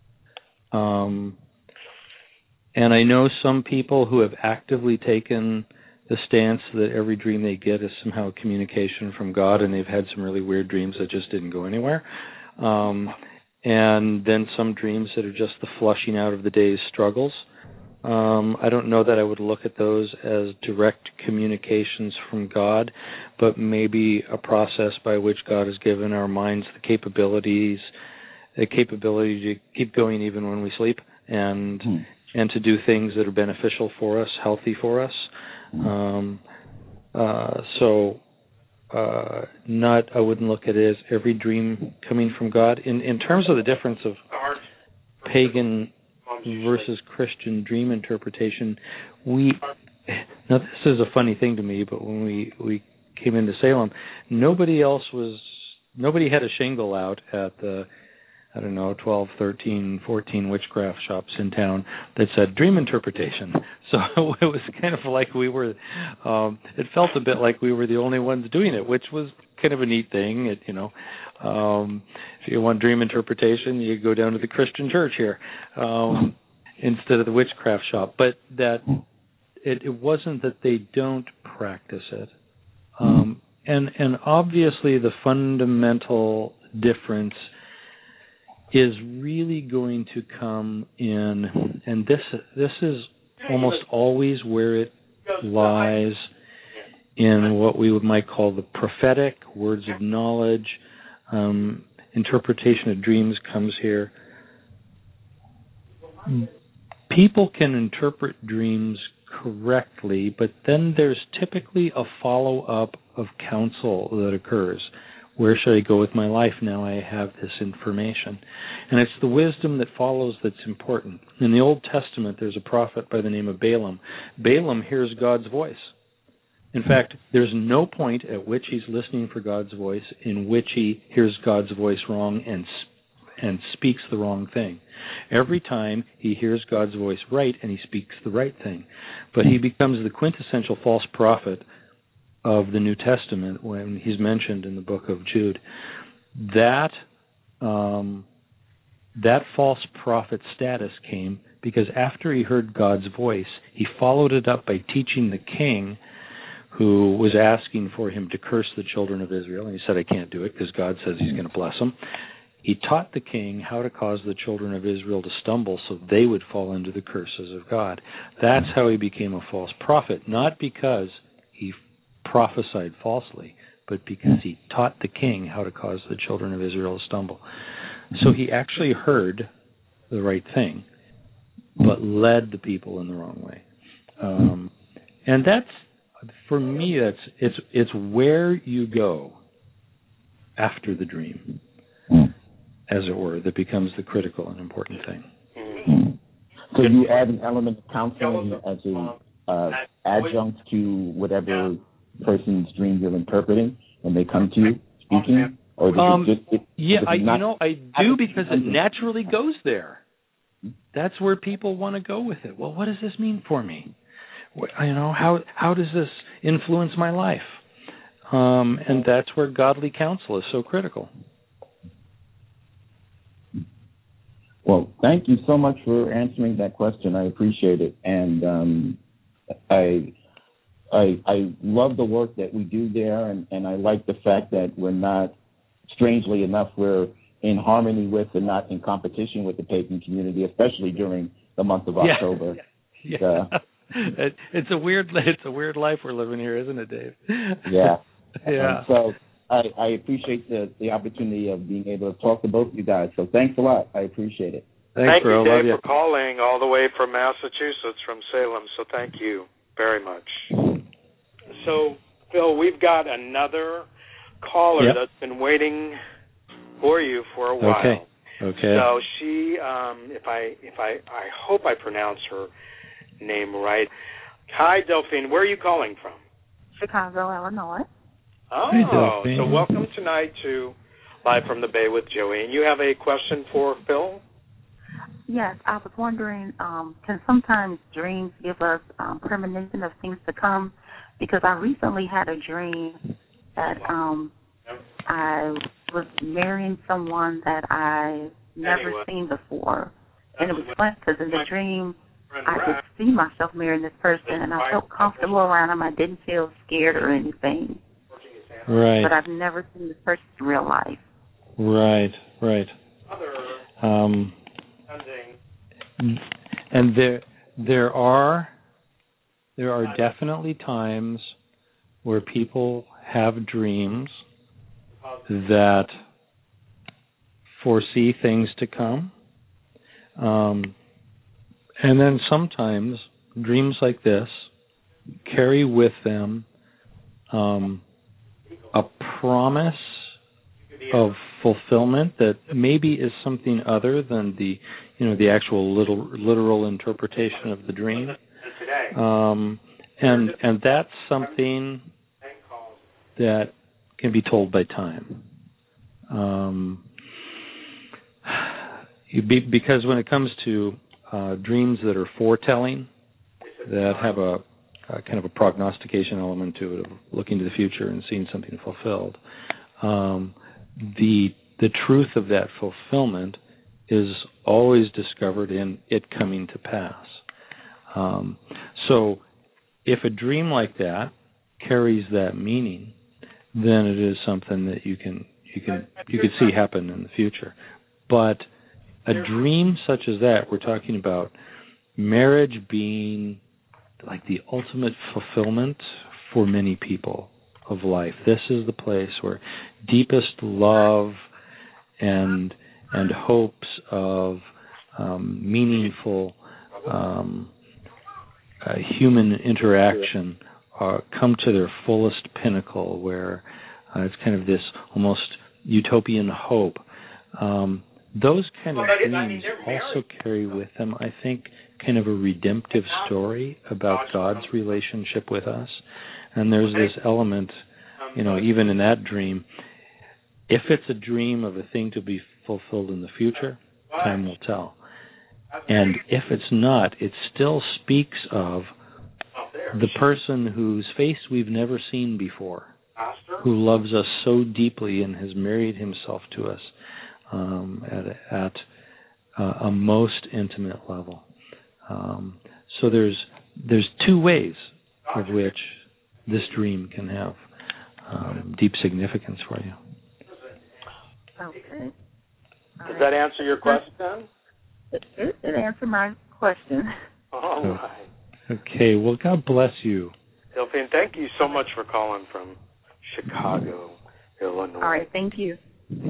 Um, and I know some people who have actively taken the stance that every dream they get is somehow communication from God, and they've had some really weird dreams that just didn't go anywhere. Um, and then some dreams that are just the flushing out of the day's struggles. Um, I don't know that I would look at those as direct communications from God, but maybe a process by which God has given our minds the capabilities, the capability to keep going even when we sleep, and hmm. and to do things that are beneficial for us, healthy for us. Um, uh, so, uh, not I wouldn't look at it as every dream coming from God. In in terms of the difference of pagan versus Christian dream interpretation, we now this is a funny thing to me, but when we, we came into Salem, nobody else was nobody had a shingle out at the I don't know twelve, thirteen, fourteen witchcraft shops in town that said dream interpretation. So it was kind of like we were. Um, it felt a bit like we were the only ones doing it, which was kind of a neat thing. It, you know, um, if you want dream interpretation, you go down to the Christian church here um, instead of the witchcraft shop. But that it, it wasn't that they don't practice it, um, and and obviously the fundamental difference is really going to come in, and this this is almost always where it lies in what we might call the prophetic, words of knowledge, um, interpretation of dreams comes here. People can interpret dreams correctly, but then there's typically a follow-up of counsel that occurs. Where should I go with my life now I have this information? And it's the wisdom that follows that's important. In the Old Testament, there's a prophet by the name of Balaam. Balaam hears God's voice. In fact, there's no point at which he's listening for God's voice in which he hears God's voice wrong and and speaks the wrong thing. Every time he hears God's voice right and he speaks the right thing. But he becomes the quintessential false prophet of the New Testament when he's mentioned in the book of Jude. That um, that false prophet status came because after he heard God's voice, he followed it up by teaching the king who was asking for him to curse the children of Israel, and he said, I can't do it because God says he's going to bless them. He taught the king how to cause the children of Israel to stumble so they would fall into the curses of God. That's how he became a false prophet, not because he prophesied falsely, but because he taught the king how to cause the children of Israel to stumble. So he actually heard the right thing, but led the people in the wrong way. Um, and that's, for me, that's it's it's where you go after the dream, as it were, that becomes the critical and important thing. So you add an element of counseling as a uh, adjunct to whatever person's dreams you're interpreting when they come to you speaking, or um, just, it, yeah, I, you know, I do because it naturally goes there. That's where people want to go with it. Well, what does this mean for me? What, you know, how how does this influence my life? Um, and that's where godly counsel is so critical. Well, thank you so much for answering that question. I appreciate it, and um, I. I, I love the work that we do there, and, and I like the fact that we're not, strangely enough, we're in harmony with and not in competition with the pagan community, especially during the month of yeah. October. Yeah. Uh, it, it's a weird, it's a weird life we're living here, isn't it, Dave? Yeah. yeah. Um, so I, I appreciate the, the opportunity of being able to talk to both of you guys. So thanks a lot. I appreciate it. Thanks, thank bro. you, Dave, Love for calling all the way from Massachusetts, from Salem. So thank you very much. So Phil, we've got another caller yep. that's been waiting for you for a while. Okay. Okay. So she, um, if I, if I, I hope I pronounce her name right. Hi, Delphine. Where are you calling from? Chicago, Illinois. Oh, Hi, Delphine. So welcome tonight to Live from the Bay with Joey. And you have a question for Phil? Yes, I was wondering, um, can sometimes dreams give us um, premonition of things to come? Because I recently had a dream that um, I was marrying someone that I never anyway. seen before. And it was fun because in the dream, I could see myself marrying this person, and I felt comfortable around him. I didn't feel scared or anything. Right. But I've never seen this person in real life. Right, right. Um, and there, there are, there are definitely times where people have dreams that foresee things to come. Um, and then sometimes dreams like this carry with them um, a promise of fulfillment that maybe is something other than the, you know, the actual little, literal interpretation of the dream. Um, and and that's something that can be told by time. Um, be, because when it comes to uh, dreams that are foretelling, that have a, a kind of a prognostication element to it, of looking to the future and seeing something fulfilled, um, the the truth of that fulfillment is always discovered in it coming to pass. Um, so if a dream like that carries that meaning, then it is something that you can you can you could see happen in the future. But a dream such as that, we're talking about marriage being like the ultimate fulfillment for many people of life. This is the place where deepest love and and hopes of um, meaningful um, uh, human interaction uh, come to their fullest pinnacle, where uh, it's kind of this almost utopian hope. Um, those kind of dreams also carry with them, I think, kind of a redemptive story about God's relationship with us. And there's this element, you know, even in that dream, if it's a dream of a thing to be fulfilled in the future, time will tell. And if it's not, it still speaks of the person whose face we've never seen before, who loves us so deeply and has married himself to us um, at, at uh, a most intimate level. Um, so there's there's two ways of which this dream can have um, deep significance for you. Okay. Does that answer your question? It, it, it answered my question. All right. Okay. Well, God bless you. Delphine, thank you so much for calling from Chicago, Illinois. All right. Thank you.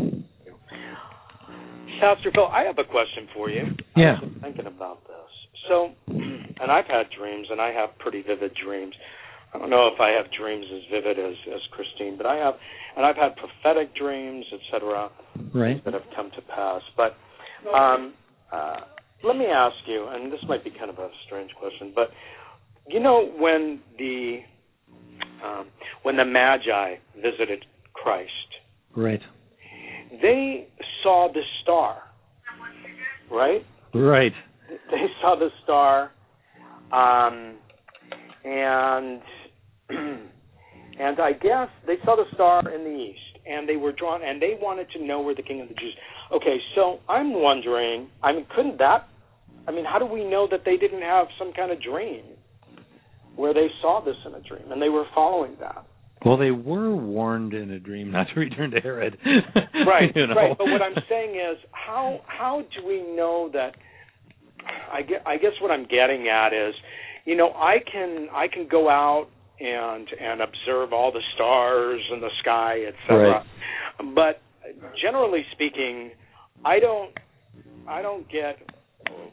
Pastor Phil, I have a question for you. Yeah. I was thinking about this. So, and I've had dreams, and I have pretty vivid dreams. I don't know if I have dreams as vivid as, as Christine, but I have, and I've had prophetic dreams, et cetera, right, that have come to pass. But um, uh, let me ask you, and this might be kind of a strange question, but you know when the um, when the Magi visited Christ, right, they saw the star, right? Right. They saw the star, um, and and I guess they saw the star in the east, and they were drawn, and they wanted to know where the King of the Jews. Okay, so I'm wondering, I mean, couldn't that, I mean, how do we know that they didn't have some kind of dream where they saw this in a dream, and they were following that? Well, they were warned in a dream not to return to Herod. Right, you know? right. But what I'm saying is, how how do we know that? I guess, I guess what I'm getting at is, you know, I can I can go out and and observe all the stars in the sky, et cetera. Right. But generally speaking, I don't I don't get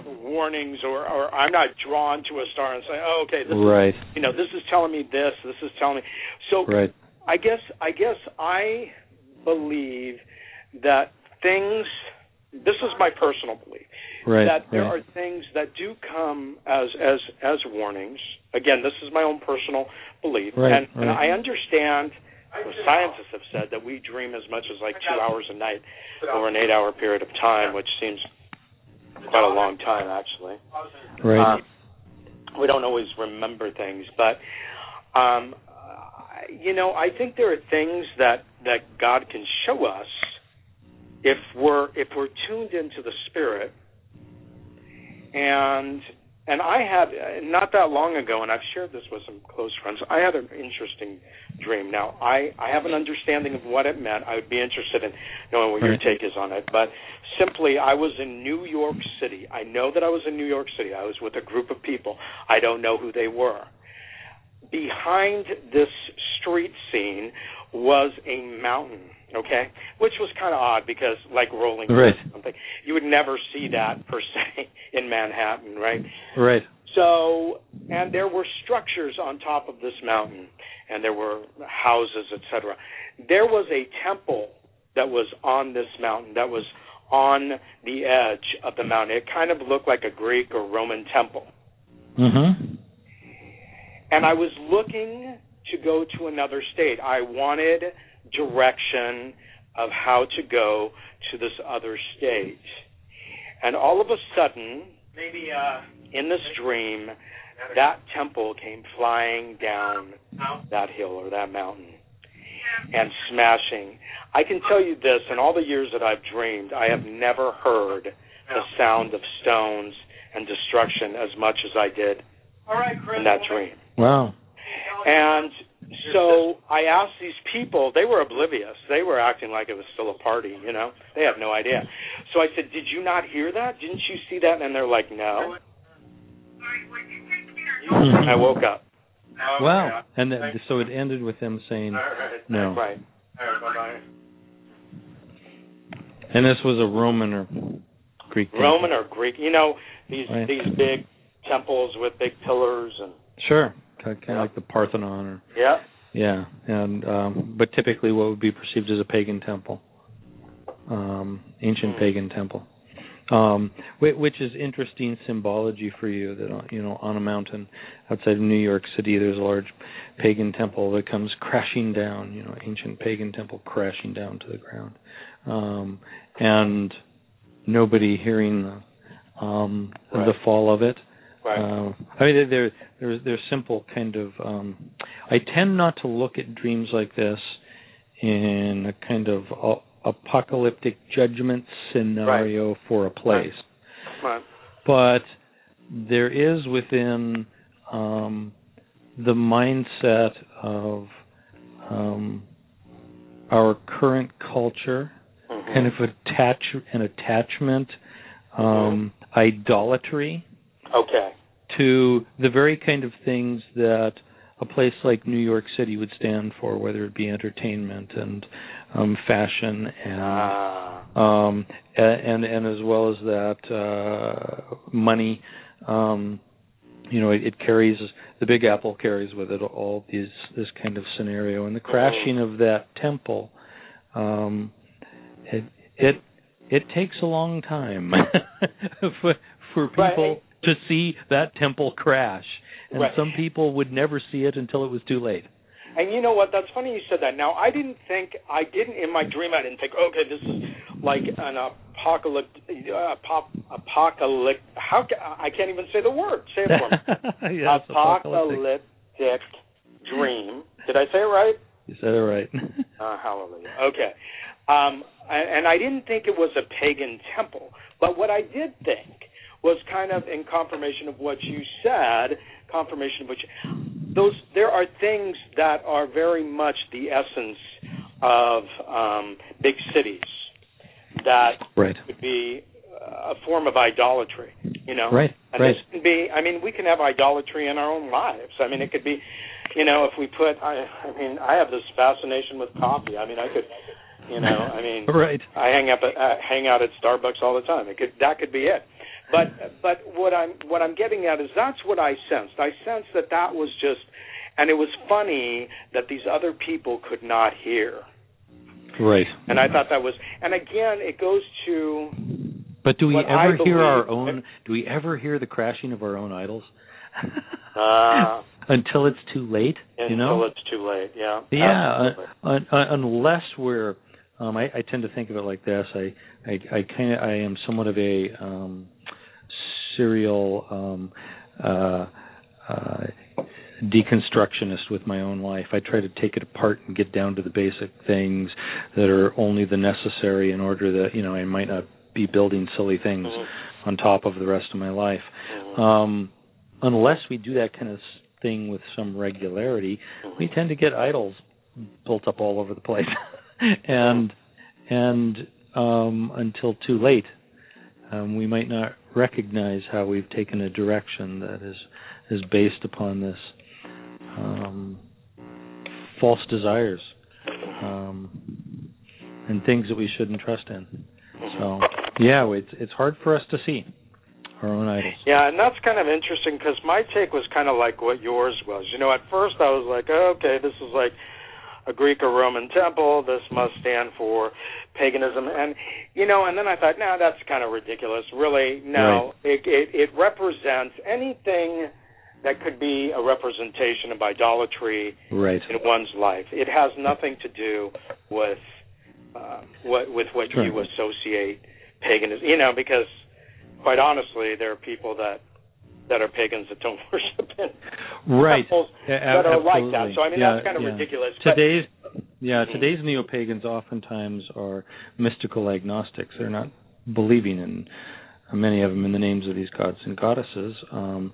warnings, or, or I'm not drawn to a star and say, oh, okay, this right. is, you know, this is telling me this, this is telling me. So right. I guess I guess I believe that things. This is my personal belief. Right, that there right. are things that do come as as as warnings. Again, this is my own personal belief, right, and, right. and I understand. Well, scientists have said that we dream as much as like two hours a night over an eight-hour period of time, which seems quite a long time, actually. Right. Um, we don't always remember things, but um, you know, I think there are things that, that God can show us if we're if we're tuned into the Spirit. And and I had not that long ago, and I've shared this with some close friends. I had an interesting dream. Now I, I have an understanding of what it meant. I would be interested in knowing what right. your take is on it. But simply, I was in New York City. I know that I was in New York City. I was with a group of people. I don't know who they were. Behind this street scene was a mountain, okay, which was kind of odd because, like rolling right. or something, you would never see that per se in Manhattan, right? Right. So, and there were structures on top of this mountain, and there were houses, et cetera. There was a temple that was on this mountain, that was on the edge of the mountain. It kind of looked like a Greek or Roman temple. Mm-hmm. And I was looking to go to another state. I wanted direction of how to go to this other state. And all of a sudden, maybe uh, in this dream, that temple came flying down that hill or that mountain and smashing. I can tell you this, in all the years that I've dreamed, I have never heard the sound of stones and destruction as much as I did in that dream. Wow. And so I asked these people, they were oblivious. They were acting like it was still a party, you know. They have no idea. So I said, did you not hear that? Didn't you see that? And they're like, no. I woke up. Wow. And that, so it ended with them saying no. Right. Bye-bye. And this was a Roman or Greek temple. Roman or Greek. You know, these right. these big temples with big pillars and sure. Kind of like the Parthenon, or yeah, yeah, and um, but typically what would be perceived as a pagan temple, um, ancient mm. pagan temple, um, which is interesting symbology for you. That you know, on a mountain outside of New York City, there's a large pagan temple that comes crashing down. You know, ancient pagan temple crashing down to the ground, um, and nobody hearing the um, right. the fall of it. Right. Uh, I mean, they're they're they're simple kind of. Um, I tend not to look at dreams like this in a kind of a, apocalyptic judgment scenario right. for a place, right. but there is within um, the mindset of um, our current culture, mm-hmm. kind of attach an attachment, um, mm-hmm. idolatry. Okay. To the very kind of things that a place like New York City would stand for, whether it be entertainment and um, fashion and ah. um, and and as well as that uh, money. Um, you know, it, it carries the Big Apple carries with it all these this kind of scenario, and the crashing mm-hmm. of that temple. Um, it it it takes a long time for for people. Right. To see that temple crash. And right. some people would never see it until it was too late. And you know what? That's funny you said that. Now, I didn't think, I didn't, in my dream, I didn't think, okay, this is like an apocalyptic, uh, pop, apocalyptic, how, I can't even say the word. Say it for me. yes, apocalyptic dream. Did I say it right? You said it right. uh, hallelujah. Okay. Um, and I didn't think it was a pagan temple. But what I did think was kind of in confirmation of what you said, confirmation of what you, those, there are things that are very much the essence of um, big cities that right. could be a form of idolatry, you know? Right, and right. this can be, I mean, we can have idolatry in our own lives. I mean, it could be, you know, if we put, I, I mean, I have this fascination with coffee. I mean, I could, you know, I mean, right. I hang up, at, uh, hang out at Starbucks all the time. It could, that could be it. But but what I'm what I'm getting at is that's what I sensed. I sensed that that was just, and it was funny that these other people could not hear. Right. And I thought that was, and again, it goes to. But do we what ever I hear believe, our own? Do we ever hear the crashing of our own idols? Uh, until it's too late. Until you know? it's too late. Yeah. Yeah. Uh, uh, unless we're, um, I, I tend to think of it like this. I, I, I kind of, I am somewhat of a um, serial um, uh, uh, deconstructionist with my own life. I try to take it apart and get down to the basic things that are only the necessary in order that, you know, I might not be building silly things mm-hmm. on top of the rest of my life. Mm-hmm. Um, unless we do that kind of thing with some regularity, mm-hmm. we tend to get idols built up all over the place. and and um, until too late, um, we might not recognize how we've taken a direction that is is based upon this um, false desires um, and things that we shouldn't trust in. So, yeah, it's it's hard for us to see our own idols. Yeah, and that's kind of interesting because my take was kind of like what yours was. You know, at first I was like, oh, okay, this is like a Greek or Roman temple. This must stand for paganism. And, you know, and then I thought, no, that's kind of ridiculous. Really, no. Right. It, it, it represents anything that could be a representation of idolatry right. in one's life. It has nothing to do with uh, what, with what sure. you associate paganism. You know, because quite honestly, there are people that that are pagans that don't worship in right. temples yeah, that are absolutely. like that. So I mean, yeah, that's kind of yeah. ridiculous. Today's but, yeah, today's neo-pagans oftentimes are mystical agnostics. They're not believing in uh, many of them in the names of these gods and goddesses. Um,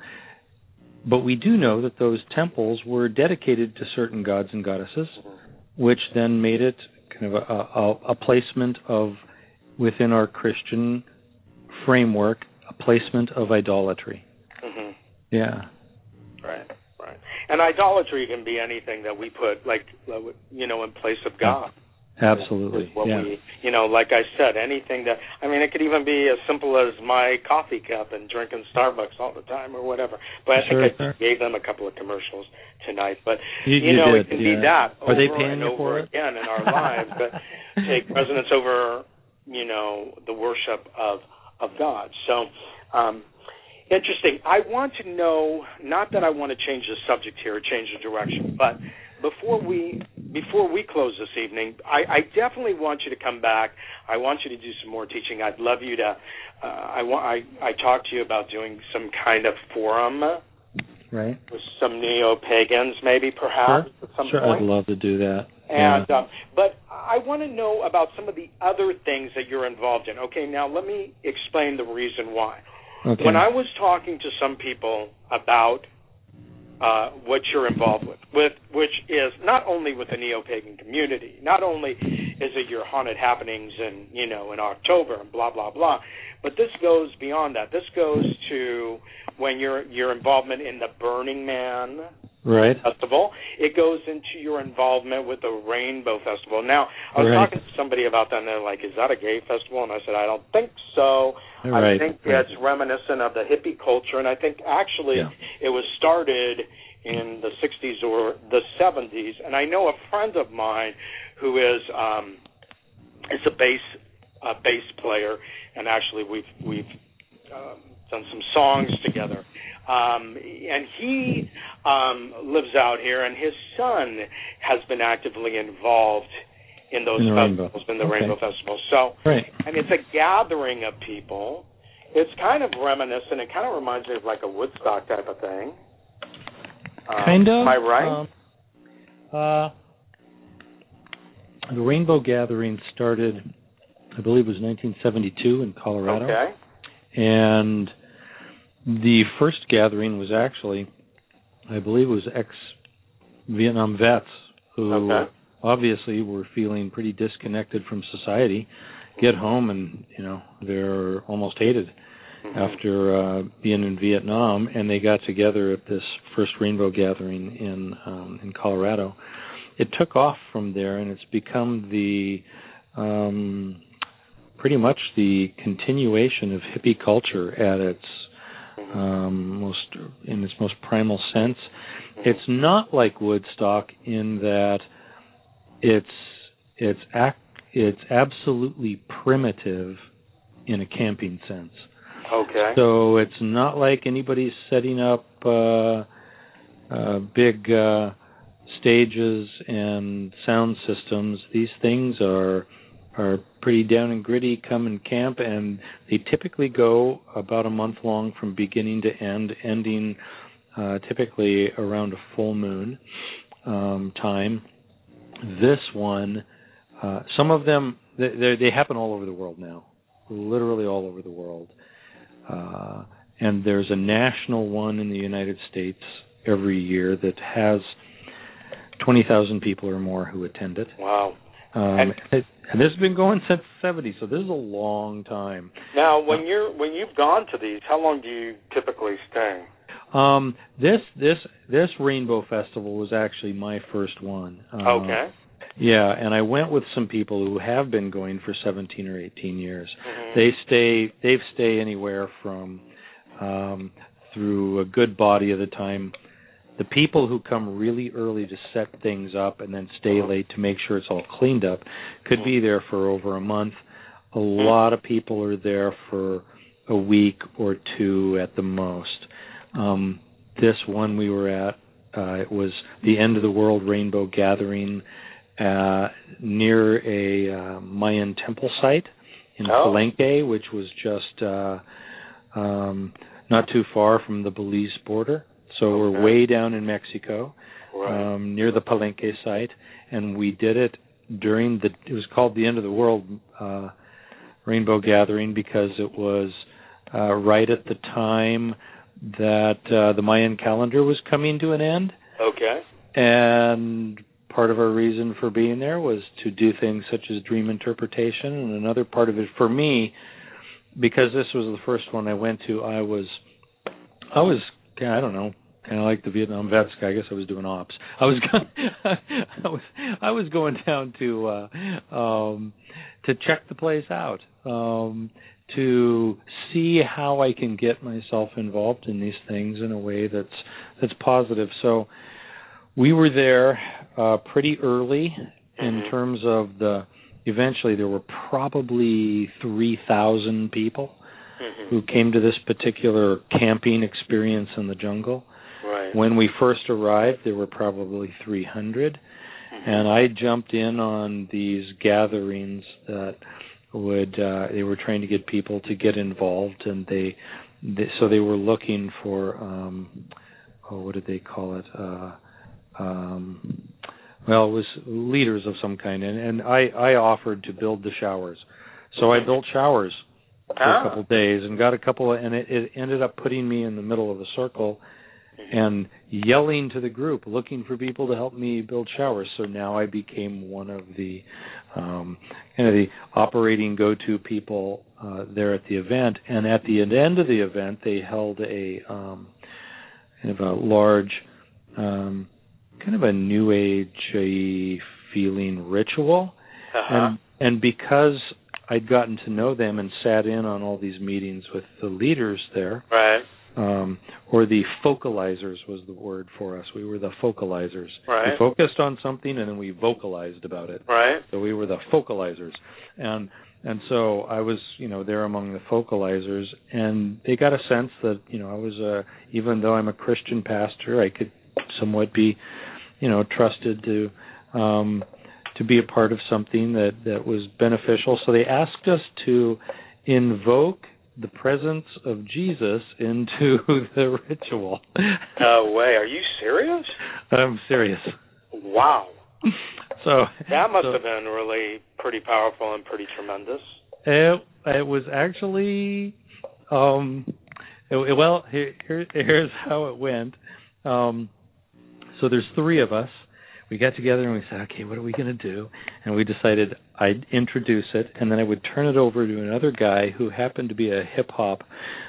but we do know that those temples were dedicated to certain gods and goddesses, which then made it kind of a, a, a placement of within our Christian framework, a placement of idolatry. Mm-hmm. Yeah. Right, right. And idolatry can be anything that we put, like, you know, in place of God. Absolutely. Is what yeah. we, you know, like I said, anything that, I mean, it could even be as simple as my coffee cup and drinking Starbucks all the time or whatever. But I sure, think I sure. gave them a couple of commercials tonight. But, you, you, you know, did, it can yeah. be that Are over they paying and you over for it? again in our lives. But take precedence over, you know, the worship of, of God. So, um, interesting. I want to know, not that I want to change the subject here or change the direction, but before we before we close this evening, I, I definitely want you to come back. I want you to do some more teaching. I'd love you to, uh, I, want, I, I talked to you about doing some kind of forum right. with some neo-pagans maybe perhaps sure. at some sure. point. I'd love to do that. And yeah. um, But I want to know about some of the other things that you're involved in. Okay, now let me explain the reason why. Okay. When I was talking to some people about uh, what you're involved with, with, which is not only with the neo-pagan community, not only is it your haunted happenings in, you know, in October and blah, blah, blah, but this goes beyond that. This goes to when your your involvement in the Burning Man right. Festival. It goes into your involvement with the Rainbow Festival. Now, I was right. talking to somebody about that, and they're like, is that a gay festival? And I said, I don't think so. Right. I think right. it's reminiscent of the hippie culture, and I think actually yeah. it was started in the sixties or the seventies. And I know a friend of mine who is um, is a bass uh, bass player, and actually we've we've um, done some songs together. Um, and he um, lives out here, and his son has been actively involved in those in festivals, in the okay. Rainbow Festival. So, right. and it's a gathering of people. It's kind of reminiscent. It kind of reminds me of like a Woodstock type of thing. Um, kind of. Am I right? Um, uh, the Rainbow Gathering started, I believe it was nineteen seventy-two in Colorado. Okay. And the first gathering was actually, I believe it was ex-Vietnam vets who okay. obviously were feeling pretty disconnected from society, get home and, you know, they're almost hated mm-hmm. after uh, being in Vietnam, and they got together at this first Rainbow Gathering in um, in Colorado. It took off from there, and it's become the um, pretty much the continuation of hippie culture at its um, most in its most primal sense. It's not like Woodstock in that it's it's ac- it's absolutely primitive in a camping sense. Okay. So it's not like anybody's setting up uh, uh, big uh, stages and sound systems. These things are are pretty down and gritty, come and camp, and they typically go about a month long from beginning to end, ending uh, typically around a full moon um, time. This one, uh, some of them, they, they happen all over the world now, literally all over the world. Uh, and there's a national one in the United States every year that has twenty thousand people or more who attend it. Wow. Um, and, it, and this has been going since the seventies, so this is a long time. Now, when you're when you've gone to these, how long do you typically stay? Um, this this this Rainbow Festival was actually my first one. Uh, okay. Yeah, and I went with some people who have been going for seventeen or eighteen years. Mm-hmm. They stay they stay anywhere from um, through a good body of the time. The people who come really early to set things up and then stay late to make sure it's all cleaned up could be there for over a month. A lot of people are there for a week or two at the most. Um, this one we were at, uh, it was the End of the World Rainbow Gathering uh, near a uh, Mayan temple site in oh. Palenque, which was just uh, um, not too far from the Belize border. So okay. we're way down in Mexico, right. um, near the Palenque site, and we did it during the, it was called the End of the World uh, Rainbow Gathering because it was uh, right at the time that uh, the Mayan calendar was coming to an end. Okay. And part of our reason for being there was to do things such as dream interpretation, and another part of it for me, because this was the first one I went to, I was, I was, I don't know, kind of like the Vietnam vets guy. I guess I was doing ops. I was, I was, I was going down to, uh, um, to check the place out, um, to see how I can get myself involved in these things in a way that's that's positive. So we were there uh, pretty early in mm-hmm. terms of the. Eventually, there were probably three thousand people mm-hmm. who came to this particular camping experience in the jungle. Right. When we first arrived, there were probably three hundred, mm-hmm. and I jumped in on these gatherings that would uh, they were trying to get people to get involved, and they, they so they were looking for um, oh, what did they call it? Uh, um, well, it was leaders of some kind, and, and I, I offered to build the showers, so I built showers for ah. a couple of days and got a couple of, and it, it ended up putting me in the middle of the circle and yelling to the group, looking for people to help me build showers. So now I became one of the um, kind of the operating go-to people uh, there at the event. And at the end of the event, they held a um, kind of a large, um, kind of a New Age feeling ritual. Uh-huh. And and because I'd gotten to know them and sat in on all these meetings with the leaders there. Right. Um, or the focalizers was the word for us. We were the focalizers. Right. We focused on something and then we vocalized about it. Right. So we were the focalizers. And and so I was, you know, there among the focalizers, and they got a sense that, you know, I was a, even though I'm a Christian pastor, I could somewhat be, you know, trusted to um, to be a part of something that, that was beneficial. So they asked us to invoke the presence of Jesus into the ritual. No way. Are you serious? I'm serious. Wow. So that must so, have been really pretty powerful and pretty tremendous. It, it was actually, um, it, well, here, here, here's how it went. Um, so there's three of us. We got together and we said, okay, what are we going to do? And we decided I'd introduce it, and then I would turn it over to another guy who happened to be a hip-hop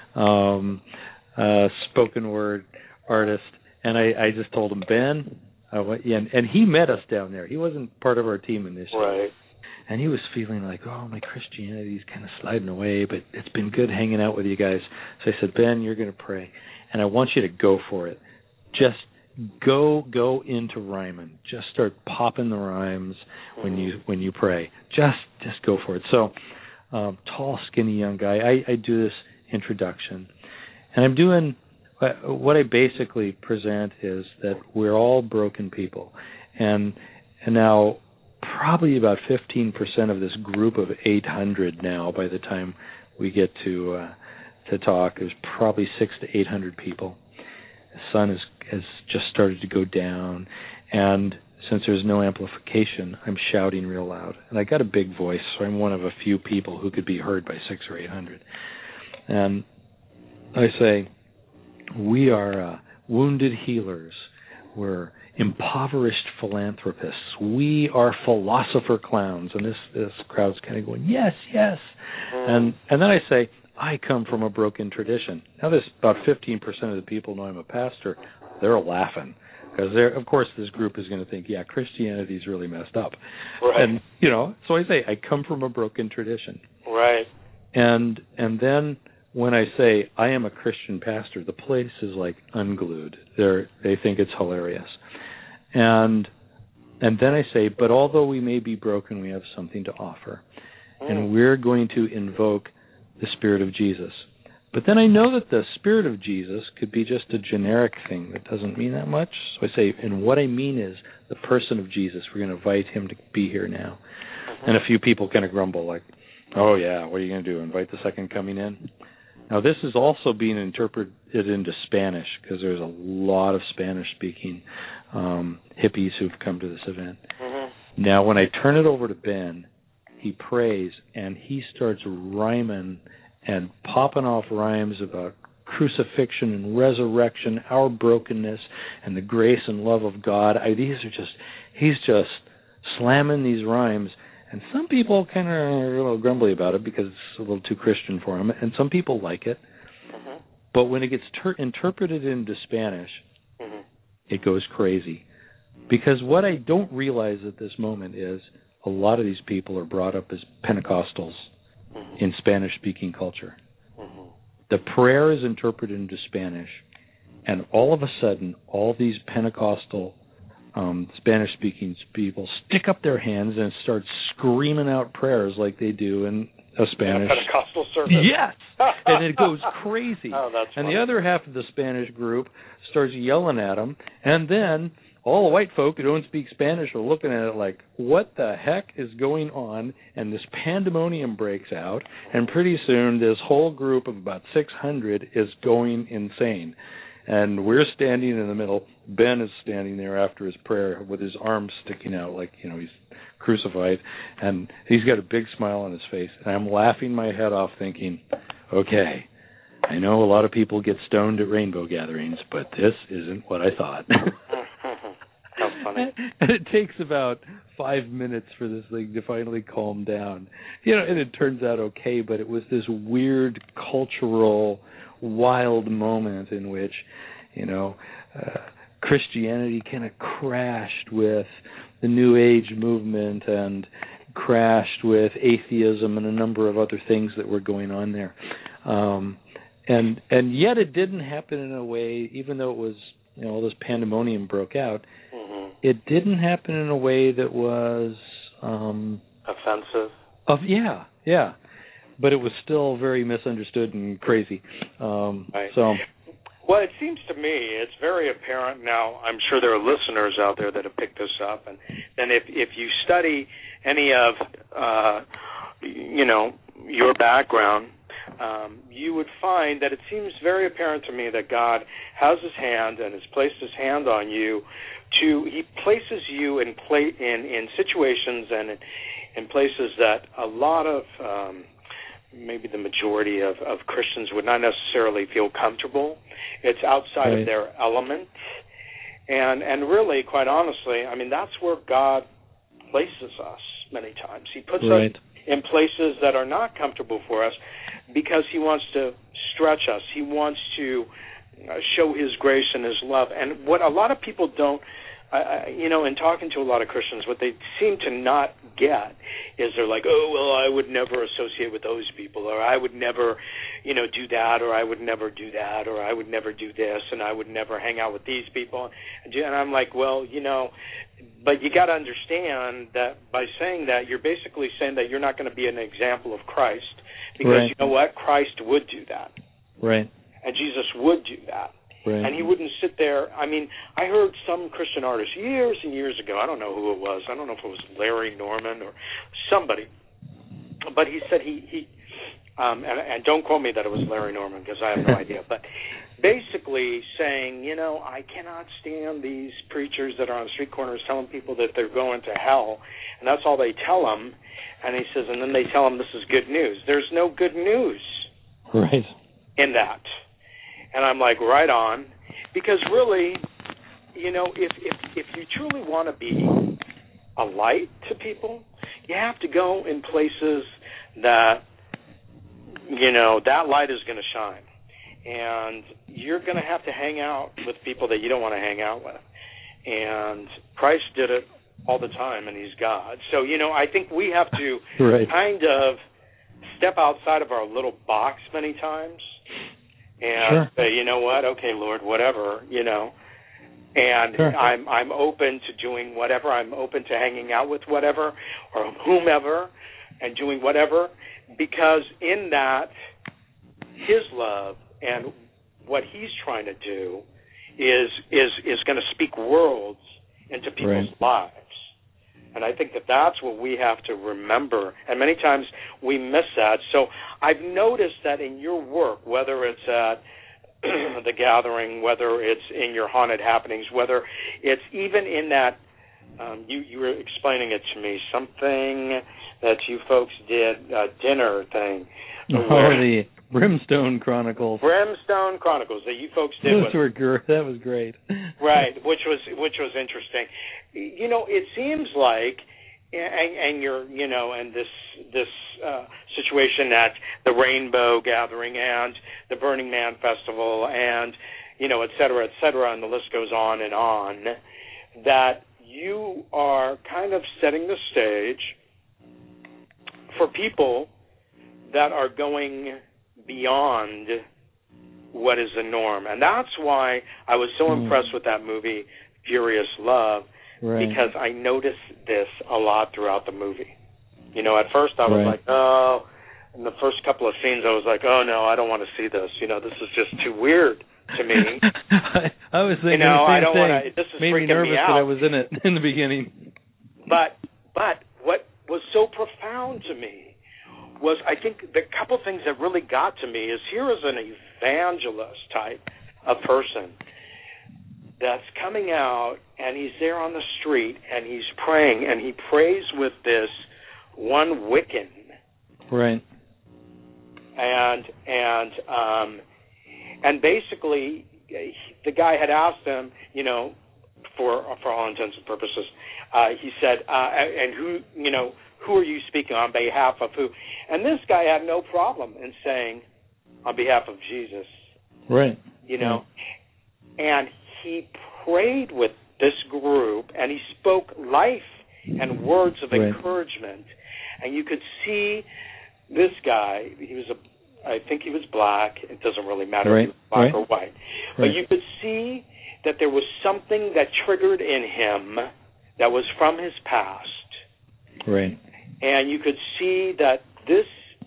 um, uh, spoken word artist. And I, I just told him, Ben, uh, what, yeah, and, and he met us down there. He wasn't part of our team initially. Right. and he was feeling like, oh, my Christianity's kind of sliding away, but it's been good hanging out with you guys. So I said, Ben, you're going to pray, and I want you to go for it. Just go go into rhyming. Just start popping the rhymes when you when you pray. Just just go for it. So, um, tall, skinny young guy. I, I do this introduction, and I'm doing what I basically present is that we're all broken people, and and now probably about fifteen percent of this group of eight hundred now. By the time we get to uh, to talk, there's probably six to eight hundred people. The sun is, has just started to go down, and since there's no amplification, I'm shouting real loud. And I got a big voice, so I'm one of a few people who could be heard by six or eight hundred. And I say, we are uh, wounded healers. We're impoverished philanthropists. We are philosopher clowns. And this, this crowd's kind of going, yes, yes. And and then I say, I come from a broken tradition. Now, there's about fifteen percent of the people know I'm a pastor. They're laughing because they're, of course, this group is going to think, yeah, Christianity's really messed up. Right. And, you know, so I say, I come from a broken tradition. Right. And and then when I say I am a Christian pastor, the place is like unglued. They're, they think it's hilarious. And and then I say, but although we may be broken, we have something to offer. Mm. And we're going to invoke the Spirit of Jesus. But then I know that the Spirit of Jesus could be just a generic thing that doesn't mean that much. So I say, and what I mean is the person of Jesus. We're going to invite him to be here now. Mm-hmm. And a few people kind of grumble like, oh yeah, what are you going to do, invite the second coming in? Now this is also being interpreted into Spanish because there's a lot of Spanish-speaking um, hippies who've come to this event. Mm-hmm. Now when I turn it over to Ben, he prays, and he starts rhyming and popping off rhymes about crucifixion and resurrection, our brokenness, and the grace and love of God. I, these are just, he's just slamming these rhymes, and some people kind of are a little grumbly about it because it's a little too Christian for them, and some people like it. Mm-hmm. But when it gets ter- interpreted into Spanish, mm-hmm. it goes crazy. Because what I don't realize at this moment is a lot of these people are brought up as Pentecostals mm-hmm. in Spanish-speaking culture. Mm-hmm. The prayer is interpreted into Spanish, and all of a sudden, all these Pentecostal um, Spanish-speaking people stick up their hands and start screaming out prayers like they do in a Spanish. In a Pentecostal service. Yes, and it goes crazy. Oh, that's and funny. the other half of the Spanish group starts yelling at them, and then all the white folk who don't speak Spanish are looking at it like, what the heck is going on? And this pandemonium breaks out, and pretty soon this whole group of about six hundred is going insane. And we're standing in the middle. Ben is standing there after his prayer with his arms sticking out like, you know, he's crucified. And he's got a big smile on his face. And I'm laughing my head off thinking, okay, I know a lot of people get stoned at rainbow gatherings, but this isn't what I thought. That's funny. And it takes about five minutes for this thing to finally calm down. You know, and it turns out okay, but it was this weird cultural, wild moment in which, you know, uh, Christianity kind of crashed with the New Age movement and crashed with atheism and a number of other things that were going on there. Um, and and yet it didn't happen in a way, even though it was, you know, all this pandemonium broke out, mm-hmm. it didn't happen in a way that was um, offensive. Of yeah, yeah, but it was still very misunderstood and crazy. Um, right. So, well, it seems to me it's very apparent now. I'm sure there are listeners out there that have picked this up, and and if if you study any of uh, you know your background. Um, you would find that it seems very apparent to me that God has his hand and has placed his hand on you to, he places you in play, in, in situations and in, in places that a lot of, um, maybe the majority of, of Christians would not necessarily feel comfortable. It's outside right. of their element. And, and really, quite honestly, I mean, that's where God places us many times. He puts right. us in places that are not comfortable for us, because he wants to stretch us. He wants to uh, show his grace and his love. And what a lot of people don't I, I, you know, in talking to a lot of Christians, what they seem to not get is they're like, oh, well, I would never associate with those people, or I would never, you know, do that, or I would never do that, or I would never do this, and I would never hang out with these people. And I'm like, well, you know, but you got to understand that by saying that, you're basically saying that you're not going to be an example of Christ, because right. you know what? Christ would do that. Right. And Jesus would do that. Right. And he wouldn't sit there. I mean, I heard some Christian artist years and years ago, I don't know who it was, I don't know if it was Larry Norman or somebody, but he said he, he um, and, and don't quote me that it was Larry Norman because I have no idea, but basically saying, you know, I cannot stand these preachers that are on street corners telling people that they're going to hell, and that's all they tell them. And he says, and then they tell them this is good news. There's no good news right. in that. And I'm like, right on, because really, you know, if if, if you truly want to be a light to people, you have to go in places that, you know, that light is going to shine. And you're going to have to hang out with people that you don't want to hang out with. And Christ did it all the time, and he's God. So, you know, I think we have to right. kind of step outside of our little box many times. And sure. say, you know what? Okay, Lord, whatever, you know. And sure. I'm I'm open to doing whatever. I'm open to hanging out with whatever or whomever and doing whatever, because in that, his love and what he's trying to do is is is going to speak worlds into people's right. lives. And I think that that's what we have to remember. And many times we miss that. So I've noticed that in your work, whether it's at the gathering, whether it's in your haunted happenings, whether it's even in that, um, you, you were explaining it to me, something that you folks did, a dinner thing. Oh, the Brimstone Chronicles. Brimstone Chronicles that you folks did. Those with, were gr- that was great. Right, which was which was interesting. You know, it seems like, and, and you're, you know, and this this uh, situation at the Rainbow Gathering and the Burning Man Festival, and you know, et cetera, et cetera, and the list goes on and on. That you are kind of setting the stage for people that are going beyond what is the norm. And that's why I was so mm. impressed with that movie, Furious Love, right. because I noticed this a lot throughout the movie. You know, at first I was right. like, oh, in the first couple of scenes I was like, oh, no, I don't want to see this. You know, this is just too weird to me. I, I was thinking you know, the same I don't thing. want to, this is made freaking me nervous me out. that I was in it in the beginning. But, but what was so profound to me was, I think the couple things that really got to me is, here is an evangelist type of person that's coming out, and he's there on the street, and he's praying, and he prays with this one Wiccan. Right. And, and, um, and basically, the guy had asked him, you know, for, for all intents and purposes, uh, he said, uh, and who, you know, who are you speaking on behalf of who? And this guy had no problem in saying, on behalf of Jesus. Right. You know, right. And he prayed with this group, and he spoke life and words of right. encouragement. And you could see this guy, he was a, I think he was black. It doesn't really matter right. if he was black right. or white. Right. But you could see that there was something that triggered in him that was from his past. Right. And you could see that this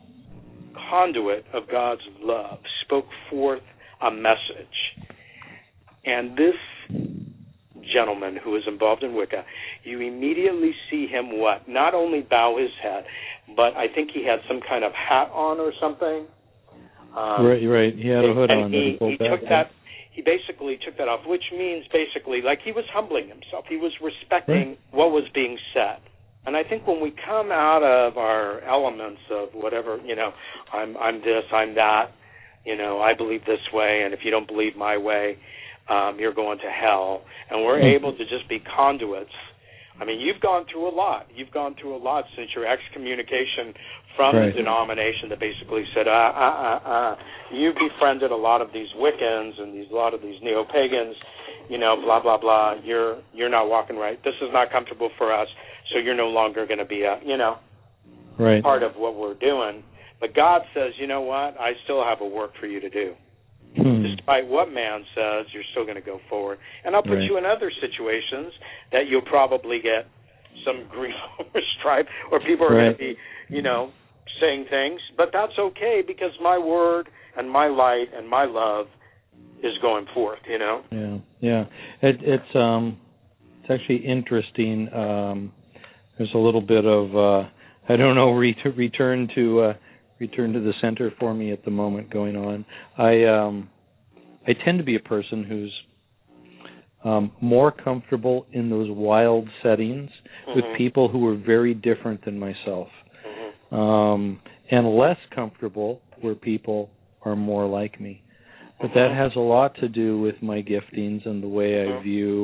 conduit of God's love spoke forth a message. And this gentleman who is involved in Wicca, you immediately see him what? Not only bow his head, but I think he had some kind of hat on or something. Um, right, right. He had a hood and on. He, he, he took back. that. He basically took that off, which means basically like he was humbling himself. He was respecting right. what was being said. And I think when we come out of our elements of whatever, you know, I'm I'm this, I'm that, you know, I believe this way, and if you don't believe my way, um, you're going to hell. And we're mm-hmm. able to just be conduits. I mean, you've gone through a lot. You've gone through a lot since your excommunication from right. the denomination that basically said, ah, ah, ah, ah. You befriended a lot of these Wiccans and these, a lot of these neo-pagans, you know, blah blah blah. You're you're not walking right. This is not comfortable for us, so you're no longer going to be a, you know, right. part of what we're doing. But God says, you know what? I still have a work for you to do. Hmm. Despite what man says, you're still going to go forward. And I'll put right. you in other situations that you'll probably get some grief or strife, or people are right. going to be, you know, saying things. But that's okay, because my word and my light and my love is going forth, you know? Yeah, yeah. It, it's um, it's actually interesting. Um, there's a little bit of, uh, I don't know, re- return to... Uh, return to the center for me at the moment going on. I um, I tend to be a person who's um, more comfortable in those wild settings mm-hmm. with people who are very different than myself, mm-hmm. um, and less comfortable where people are more like me. But that has a lot to do with my giftings and the way I view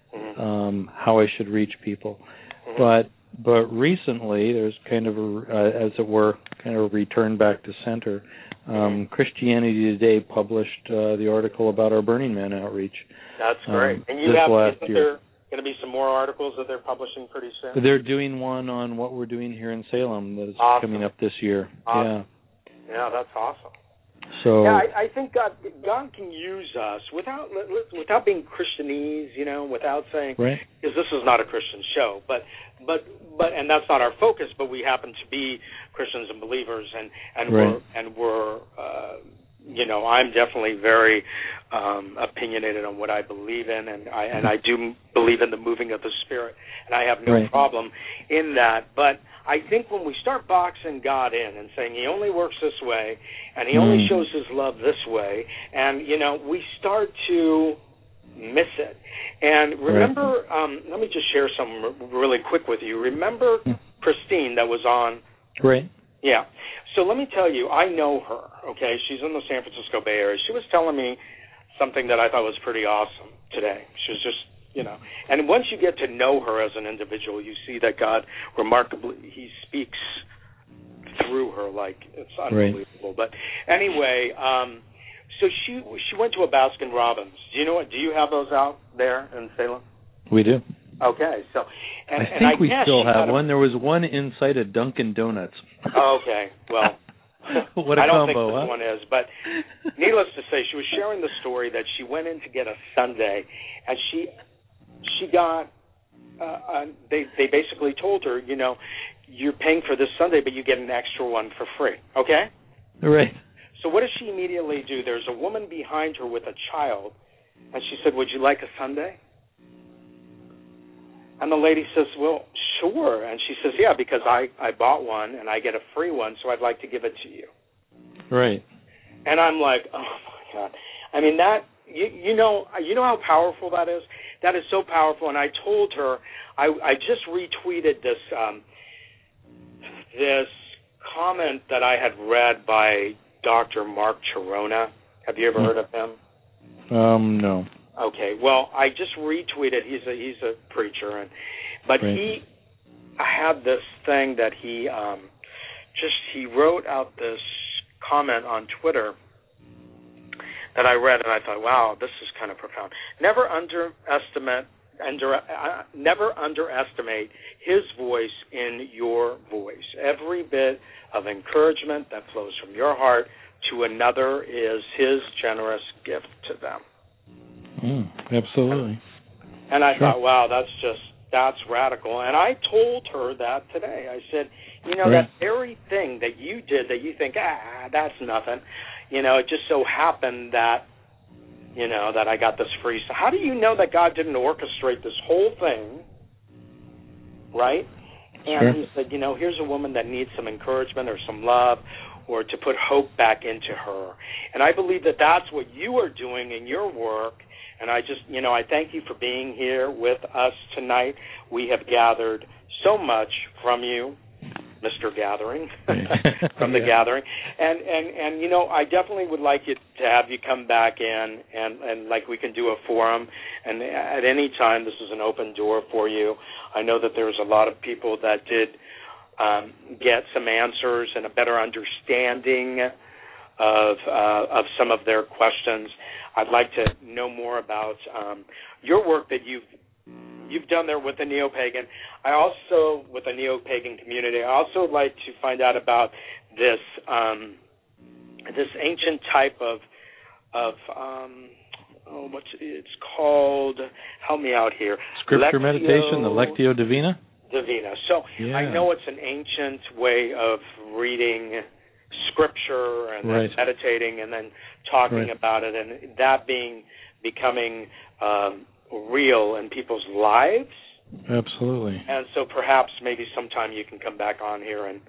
um, how I should reach people. But But recently, there's kind of, a, uh, as it were, kind of a return back to center. Um, Christianity Today published uh, the article about our Burning Man outreach. That's great. Um, and you have, isn't there going to be some more articles that they're publishing pretty soon? They're doing one on what we're doing here in Salem that is awesome. coming up this year. Awesome. Yeah. Yeah, that's awesome. So yeah, I, I think God God can use us without without being Christianese, you know, without saying, right. because this is not a Christian show, but but but and that's not our focus. But we happen to be Christians and believers, and and right. we're and we're uh, you know, I'm definitely very um, opinionated on what I believe in, and I and I do believe in the moving of the Spirit, and I have no right. problem in that. But I think when we start boxing God in and saying He only works this way, and He mm. only shows His love this way, and, you know, we start to miss it. And remember, right. um, let me just share something really quick with you. Remember mm. Christine that was on? Right. Yeah. So let me tell you, I know her, okay? She's in the San Francisco Bay Area. She was telling me something that I thought was pretty awesome today. She was just, you know, and once you get to know her as an individual, you see that God remarkably, He speaks through her like it's unbelievable. Right. But anyway, um, so she she went to a Baskin Robbins. Do you know what? Do you have those out there in Salem? We do. Okay, so and, I think and I we still have a, one. There was one inside a Dunkin' Donuts. Okay, well. What a I don't combo, think this huh? one is, but needless to say, she was sharing the story that she went in to get a sundae, and she she got uh, uh, they they basically told her, you know, you're paying for this sundae, but you get an extra one for free. Okay. Right. So what does she immediately do? There's a woman behind her with a child, and she said, "Would you like a sundae?" And the lady says, "Well, sure." And she says, "Yeah, because I, I bought one and I get a free one, so I'd like to give it to you." Right. And I'm like, oh my God. I mean, that you you know you know how powerful that is. That is so powerful. And I told her, I I just retweeted this um, this comment that I had read by Doctor Mark Chirona. Have you ever heard of him? Um, no. Okay, well, I just retweeted. He's a he's a preacher, and but right. he had this thing that he um, just he wrote out this comment on Twitter that I read, and I thought, wow, this is kind of profound. Never underestimate under uh, never underestimate his voice in your voice. Every bit of encouragement that flows from your heart to another is his generous gift to them. Mm, absolutely. And I sure. thought, wow, that's just, that's radical. And I told her that today. I said, you know, right. that very thing that you did that you think, ah, that's nothing, you know, it just so happened that, you know, that I got this free. So how do you know that God didn't orchestrate this whole thing, right? And sure. he said, you know, here's a woman that needs some encouragement or some love or to put hope back into her. And I believe that that's what you are doing in your work. And I just, you know, I thank you for being here with us tonight. We have gathered so much from you, Mister Gathering, from the yeah. Gathering. And, and, and, you know, I definitely would like you to have you come back in and, and like we can do a forum. And at any time, this is an open door for you. I know that there's a lot of people that did um, get some answers and a better understanding of uh, of some of their questions. I'd like to know more about um, your work that you've you've done there with the neo-pagan. I also, with the neo-pagan community, I also would like to find out about this um, this ancient type of of um, oh, what's it's called? Help me out here. Scripture Lectio meditation, the Lectio Divina. Divina. So yeah. I know it's an ancient way of reading Scripture and right. then meditating and then talking right. about it, and that being becoming um, real in people's lives. Absolutely. And so perhaps maybe sometime you can come back on here and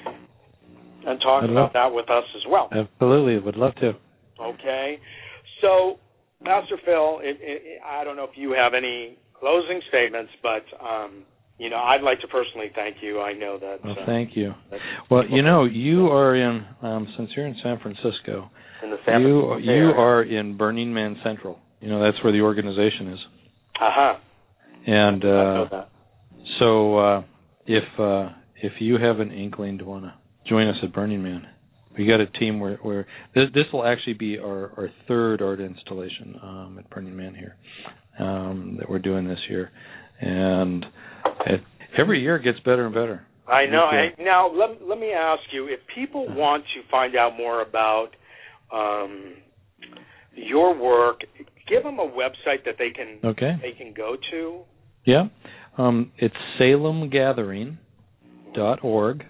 and talk I'd about love, that with us as well. Absolutely, would love to. Okay. So, Pastor Phil, it, it, I don't know if you have any closing statements, but um, you know, I'd like to personally thank you. I know that. Well, uh, thank you. Well, you know, you are in um, since you're in San Francisco. In the San you Francisco you area. are in Burning Man Central. You know, that's where the organization is. Uh huh. And I know uh, that. so, uh, if uh, if you have an inkling to want to join us at Burning Man, we got a team where, where this, this will actually be our, our third art installation um, at Burning Man here um, that we're doing this year, and it, every year it gets better and better. I know. I, now, let let me ask you: if people want to find out more about um, your work, give them a website that they can okay. they can go to. Yeah, um, it's salem gathering dot org.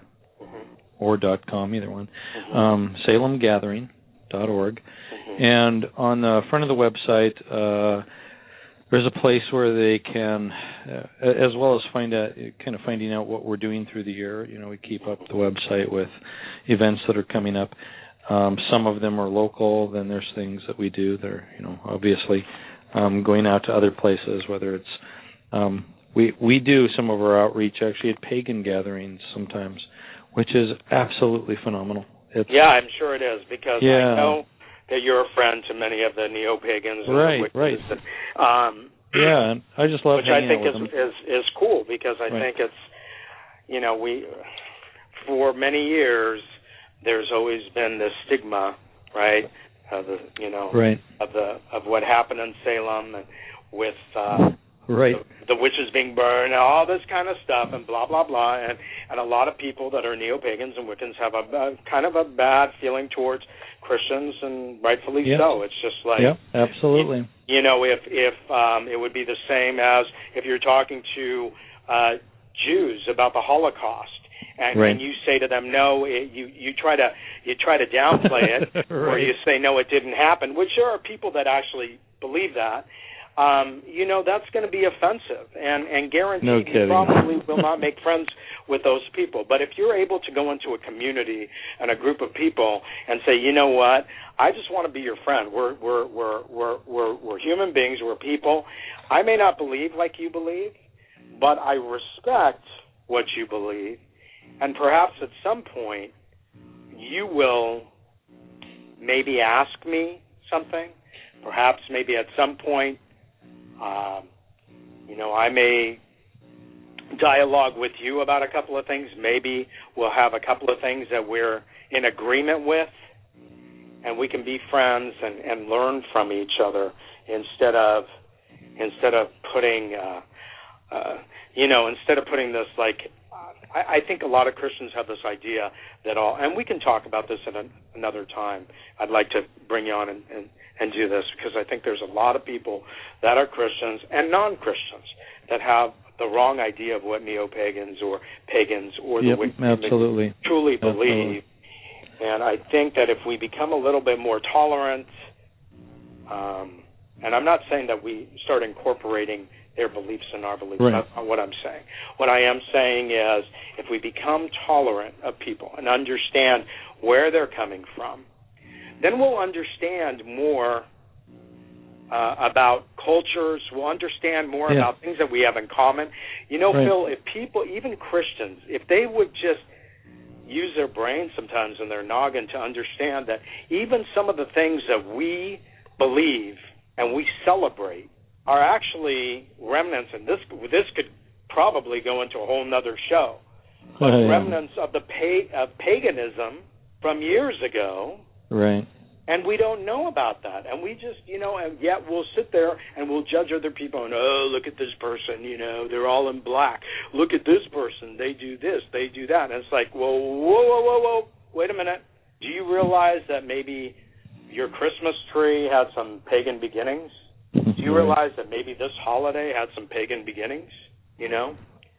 or .com, either one, mm-hmm. um, salem gathering dot org. Mm-hmm. And on the front of the website, uh, there's a place where they can, uh, as well as find out, kind of finding out what we're doing through the year. You know, we keep up the website with events that are coming up. Um, some of them are local. Then there's things that we do that are, you know, obviously um, going out to other places, whether it's, um, we, we do some of our outreach actually at pagan gatherings sometimes, which is absolutely phenomenal. It's, yeah, I'm sure it is, because yeah. I know that you're a friend to many of the neo-pagans. And right, the right. And, um, yeah, and I just love which I hanging think out with is, them. is is cool, because I right. think it's, you know, we, for many years, there's always been this stigma, right, of the, you know, right. of the of what happened in Salem and with uh, right. the, the witches being burned and all this kind of stuff and blah, blah, blah. And, and a lot of people that are neo-pagans and Wiccans have a, a kind of a bad feeling towards Christians, and rightfully yep. so. It's just like, yep, absolutely. You, you know, if, if um, it would be the same as if you're talking to uh, Jews about the Holocaust. And, right. and you say to them, no, it, you you try to you try to downplay it, right. or you say, no, it didn't happen, which there are people that actually believe that. Um, you know, that's going to be offensive, and, and guaranteed no you probably will not make friends with those people. But if you're able to go into a community and a group of people and say, you know what, I just want to be your friend. We're we're we're we're we're, we're human beings. We're people. I may not believe like you believe, but I respect what you believe. And perhaps at some point, you will maybe ask me something. Perhaps maybe at some point, um, you know, I may dialogue with you about a couple of things. Maybe we'll have a couple of things that we're in agreement with, and we can be friends and, and learn from each other instead of instead of putting, uh, uh, you know, instead of putting this like. I, I think a lot of Christians have this idea that all, and we can talk about this at an, another time. I'd like to bring you on and, and, and do this, because I think there's a lot of people that are Christians and non-Christians that have the wrong idea of what neo-pagans or pagans or yep, the wicked absolutely. truly Absolutely. believe. And I think that if we become a little bit more tolerant, um, and I'm not saying that we start incorporating their beliefs and our beliefs. Right. That's not what I'm saying. What I am saying is, if we become tolerant of people and understand where they're coming from, then we'll understand more uh, about cultures. We'll understand more yeah. about things that we have in common. You know, right. Phil, if people, even Christians, if they would just use their brain sometimes and their noggin to understand that even some of the things that we believe and we celebrate are actually remnants, and this this could probably go into a whole nother show, but oh, yeah. remnants of the pa- of paganism from years ago, right? And we don't know about that. And we just, you know, and yet we'll sit there and we'll judge other people and, oh, look at this person, you know, they're all in black. Look at this person, they do this, they do that. And it's like, whoa, whoa, whoa, whoa, whoa, wait a minute. Do you realize that maybe your Christmas tree had some pagan beginnings? Do you realize that maybe this holiday had some pagan beginnings, you know?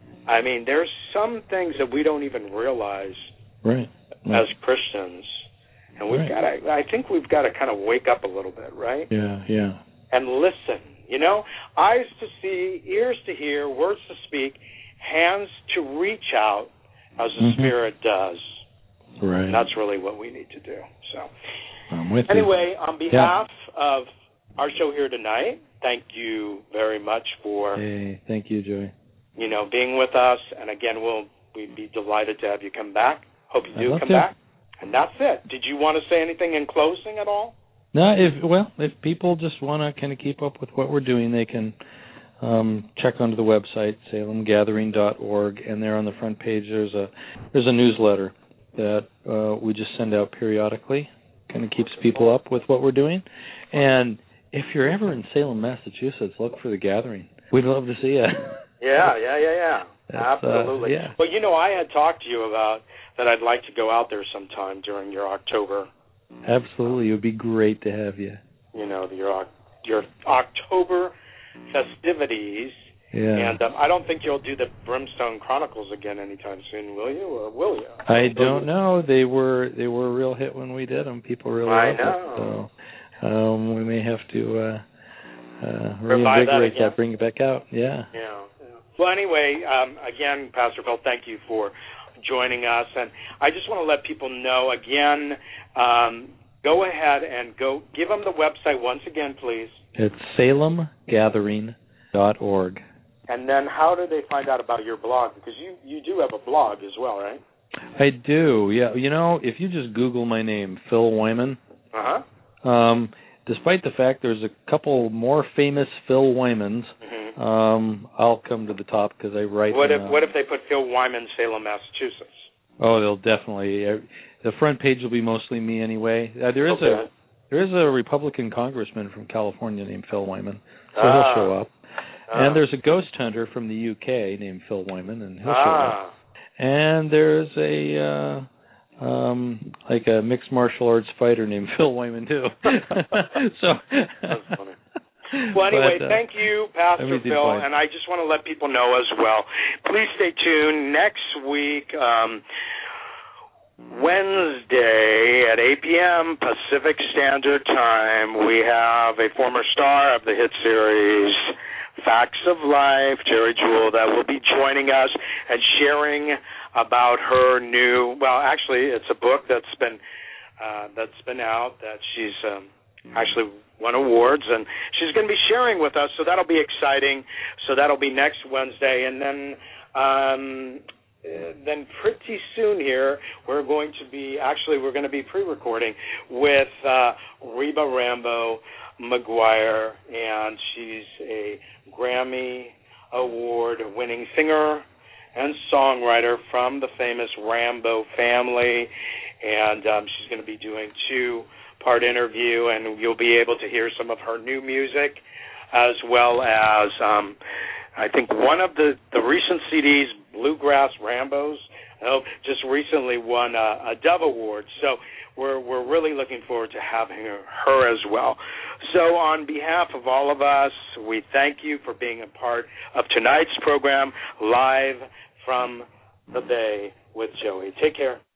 I mean, there's some things that we don't even realize right. as Christians. And we've right. got to, I think we've got to kind of wake up a little bit, right? Yeah, yeah. And listen, you know, eyes to see, ears to hear, words to speak, hands to reach out as the mm-hmm. Spirit does. Right. And that's really what we need to do. So, I'm with anyway, you. on behalf yeah. of our show here tonight, thank you very much for, hey, thank you, Joey. You know, being with us. And again, we'll we'd be delighted to have you come back. Hope you do come to. back. And that's it. Did you want to say anything in closing at all? No, if well, if people just want to kind of keep up with what we're doing, they can um, check onto the website salem gathering dot org, and there on the front page there's a there's a newsletter that uh, we just send out periodically. Kind of keeps people up with what we're doing. And if you're ever in Salem, Massachusetts, look for the Gathering. We'd love to see you. Yeah, yeah, yeah, yeah. That's, Absolutely. Uh, yeah. Well, you know, I had talked to you about that I'd like to go out there sometime during your October. Absolutely. It would be great to have you. You know, your your October festivities. Yeah. And um, I don't think you'll do the Brimstone Chronicles again anytime soon, will you? Or will you? I don't know. They were they were a real hit when we did them. People really I loved know. it. So um, we may have to uh, uh, reinvigorate that, that, bring it back out. Yeah. Yeah. yeah. Well, anyway, um, again, Pastor Phil, thank you for joining us. And I just want to let people know, again, um, go ahead and go give them the website once again, please. It's salem gathering dot org. And then how do they find out about your blog? Because you, you do have a blog as well, right? I do, yeah. You know, if you just Google my name, Phil Wyman, uh-huh. um, despite the fact there's a couple more famous Phil Wymans, mm-hmm. um, I'll come to the top because I write. What if uh, What if they put Phil Wyman, Salem, Massachusetts? Oh, they'll definitely. Uh, the front page will be mostly me anyway. Uh, there is okay. a there is a Republican congressman from California named Phil Wyman, so ah. he'll show up. Ah. And there's a ghost hunter from the U K named Phil Wyman, and he'll ah. show up. And there's a uh, um, like a mixed martial arts fighter named Phil Wyman too. so that's funny. Well, anyway, but, uh, thank you, Pastor Phil, fine. and I just want to let people know as well. Please stay tuned next week. Um, Wednesday at eight p.m. Pacific Standard Time, we have a former star of the hit series Facts of Life, Jerry Jewell, that will be joining us and sharing about her new, well, actually, it's a book that's been uh, that's been out that she's um, actually won awards, and she's going to be sharing with us, so that'll be exciting. So that'll be next Wednesday, and then um, then pretty soon here, we're going to be, actually, we're going to be pre-recording with uh, Reba Rambo McGuire, and she's a Grammy Award-winning singer and songwriter from the famous Rambo family, and um, she's going to be doing two-part interview, and you'll be able to hear some of her new music, as well as um, I think one of the, the recent C Ds, Bluegrass Rambos, uh, just recently won a, a Dove Award. So we're we're really looking forward to having her, her as well. So on behalf of all of us, we thank you for being a part of tonight's program, live from the Bay with Joey. Take care.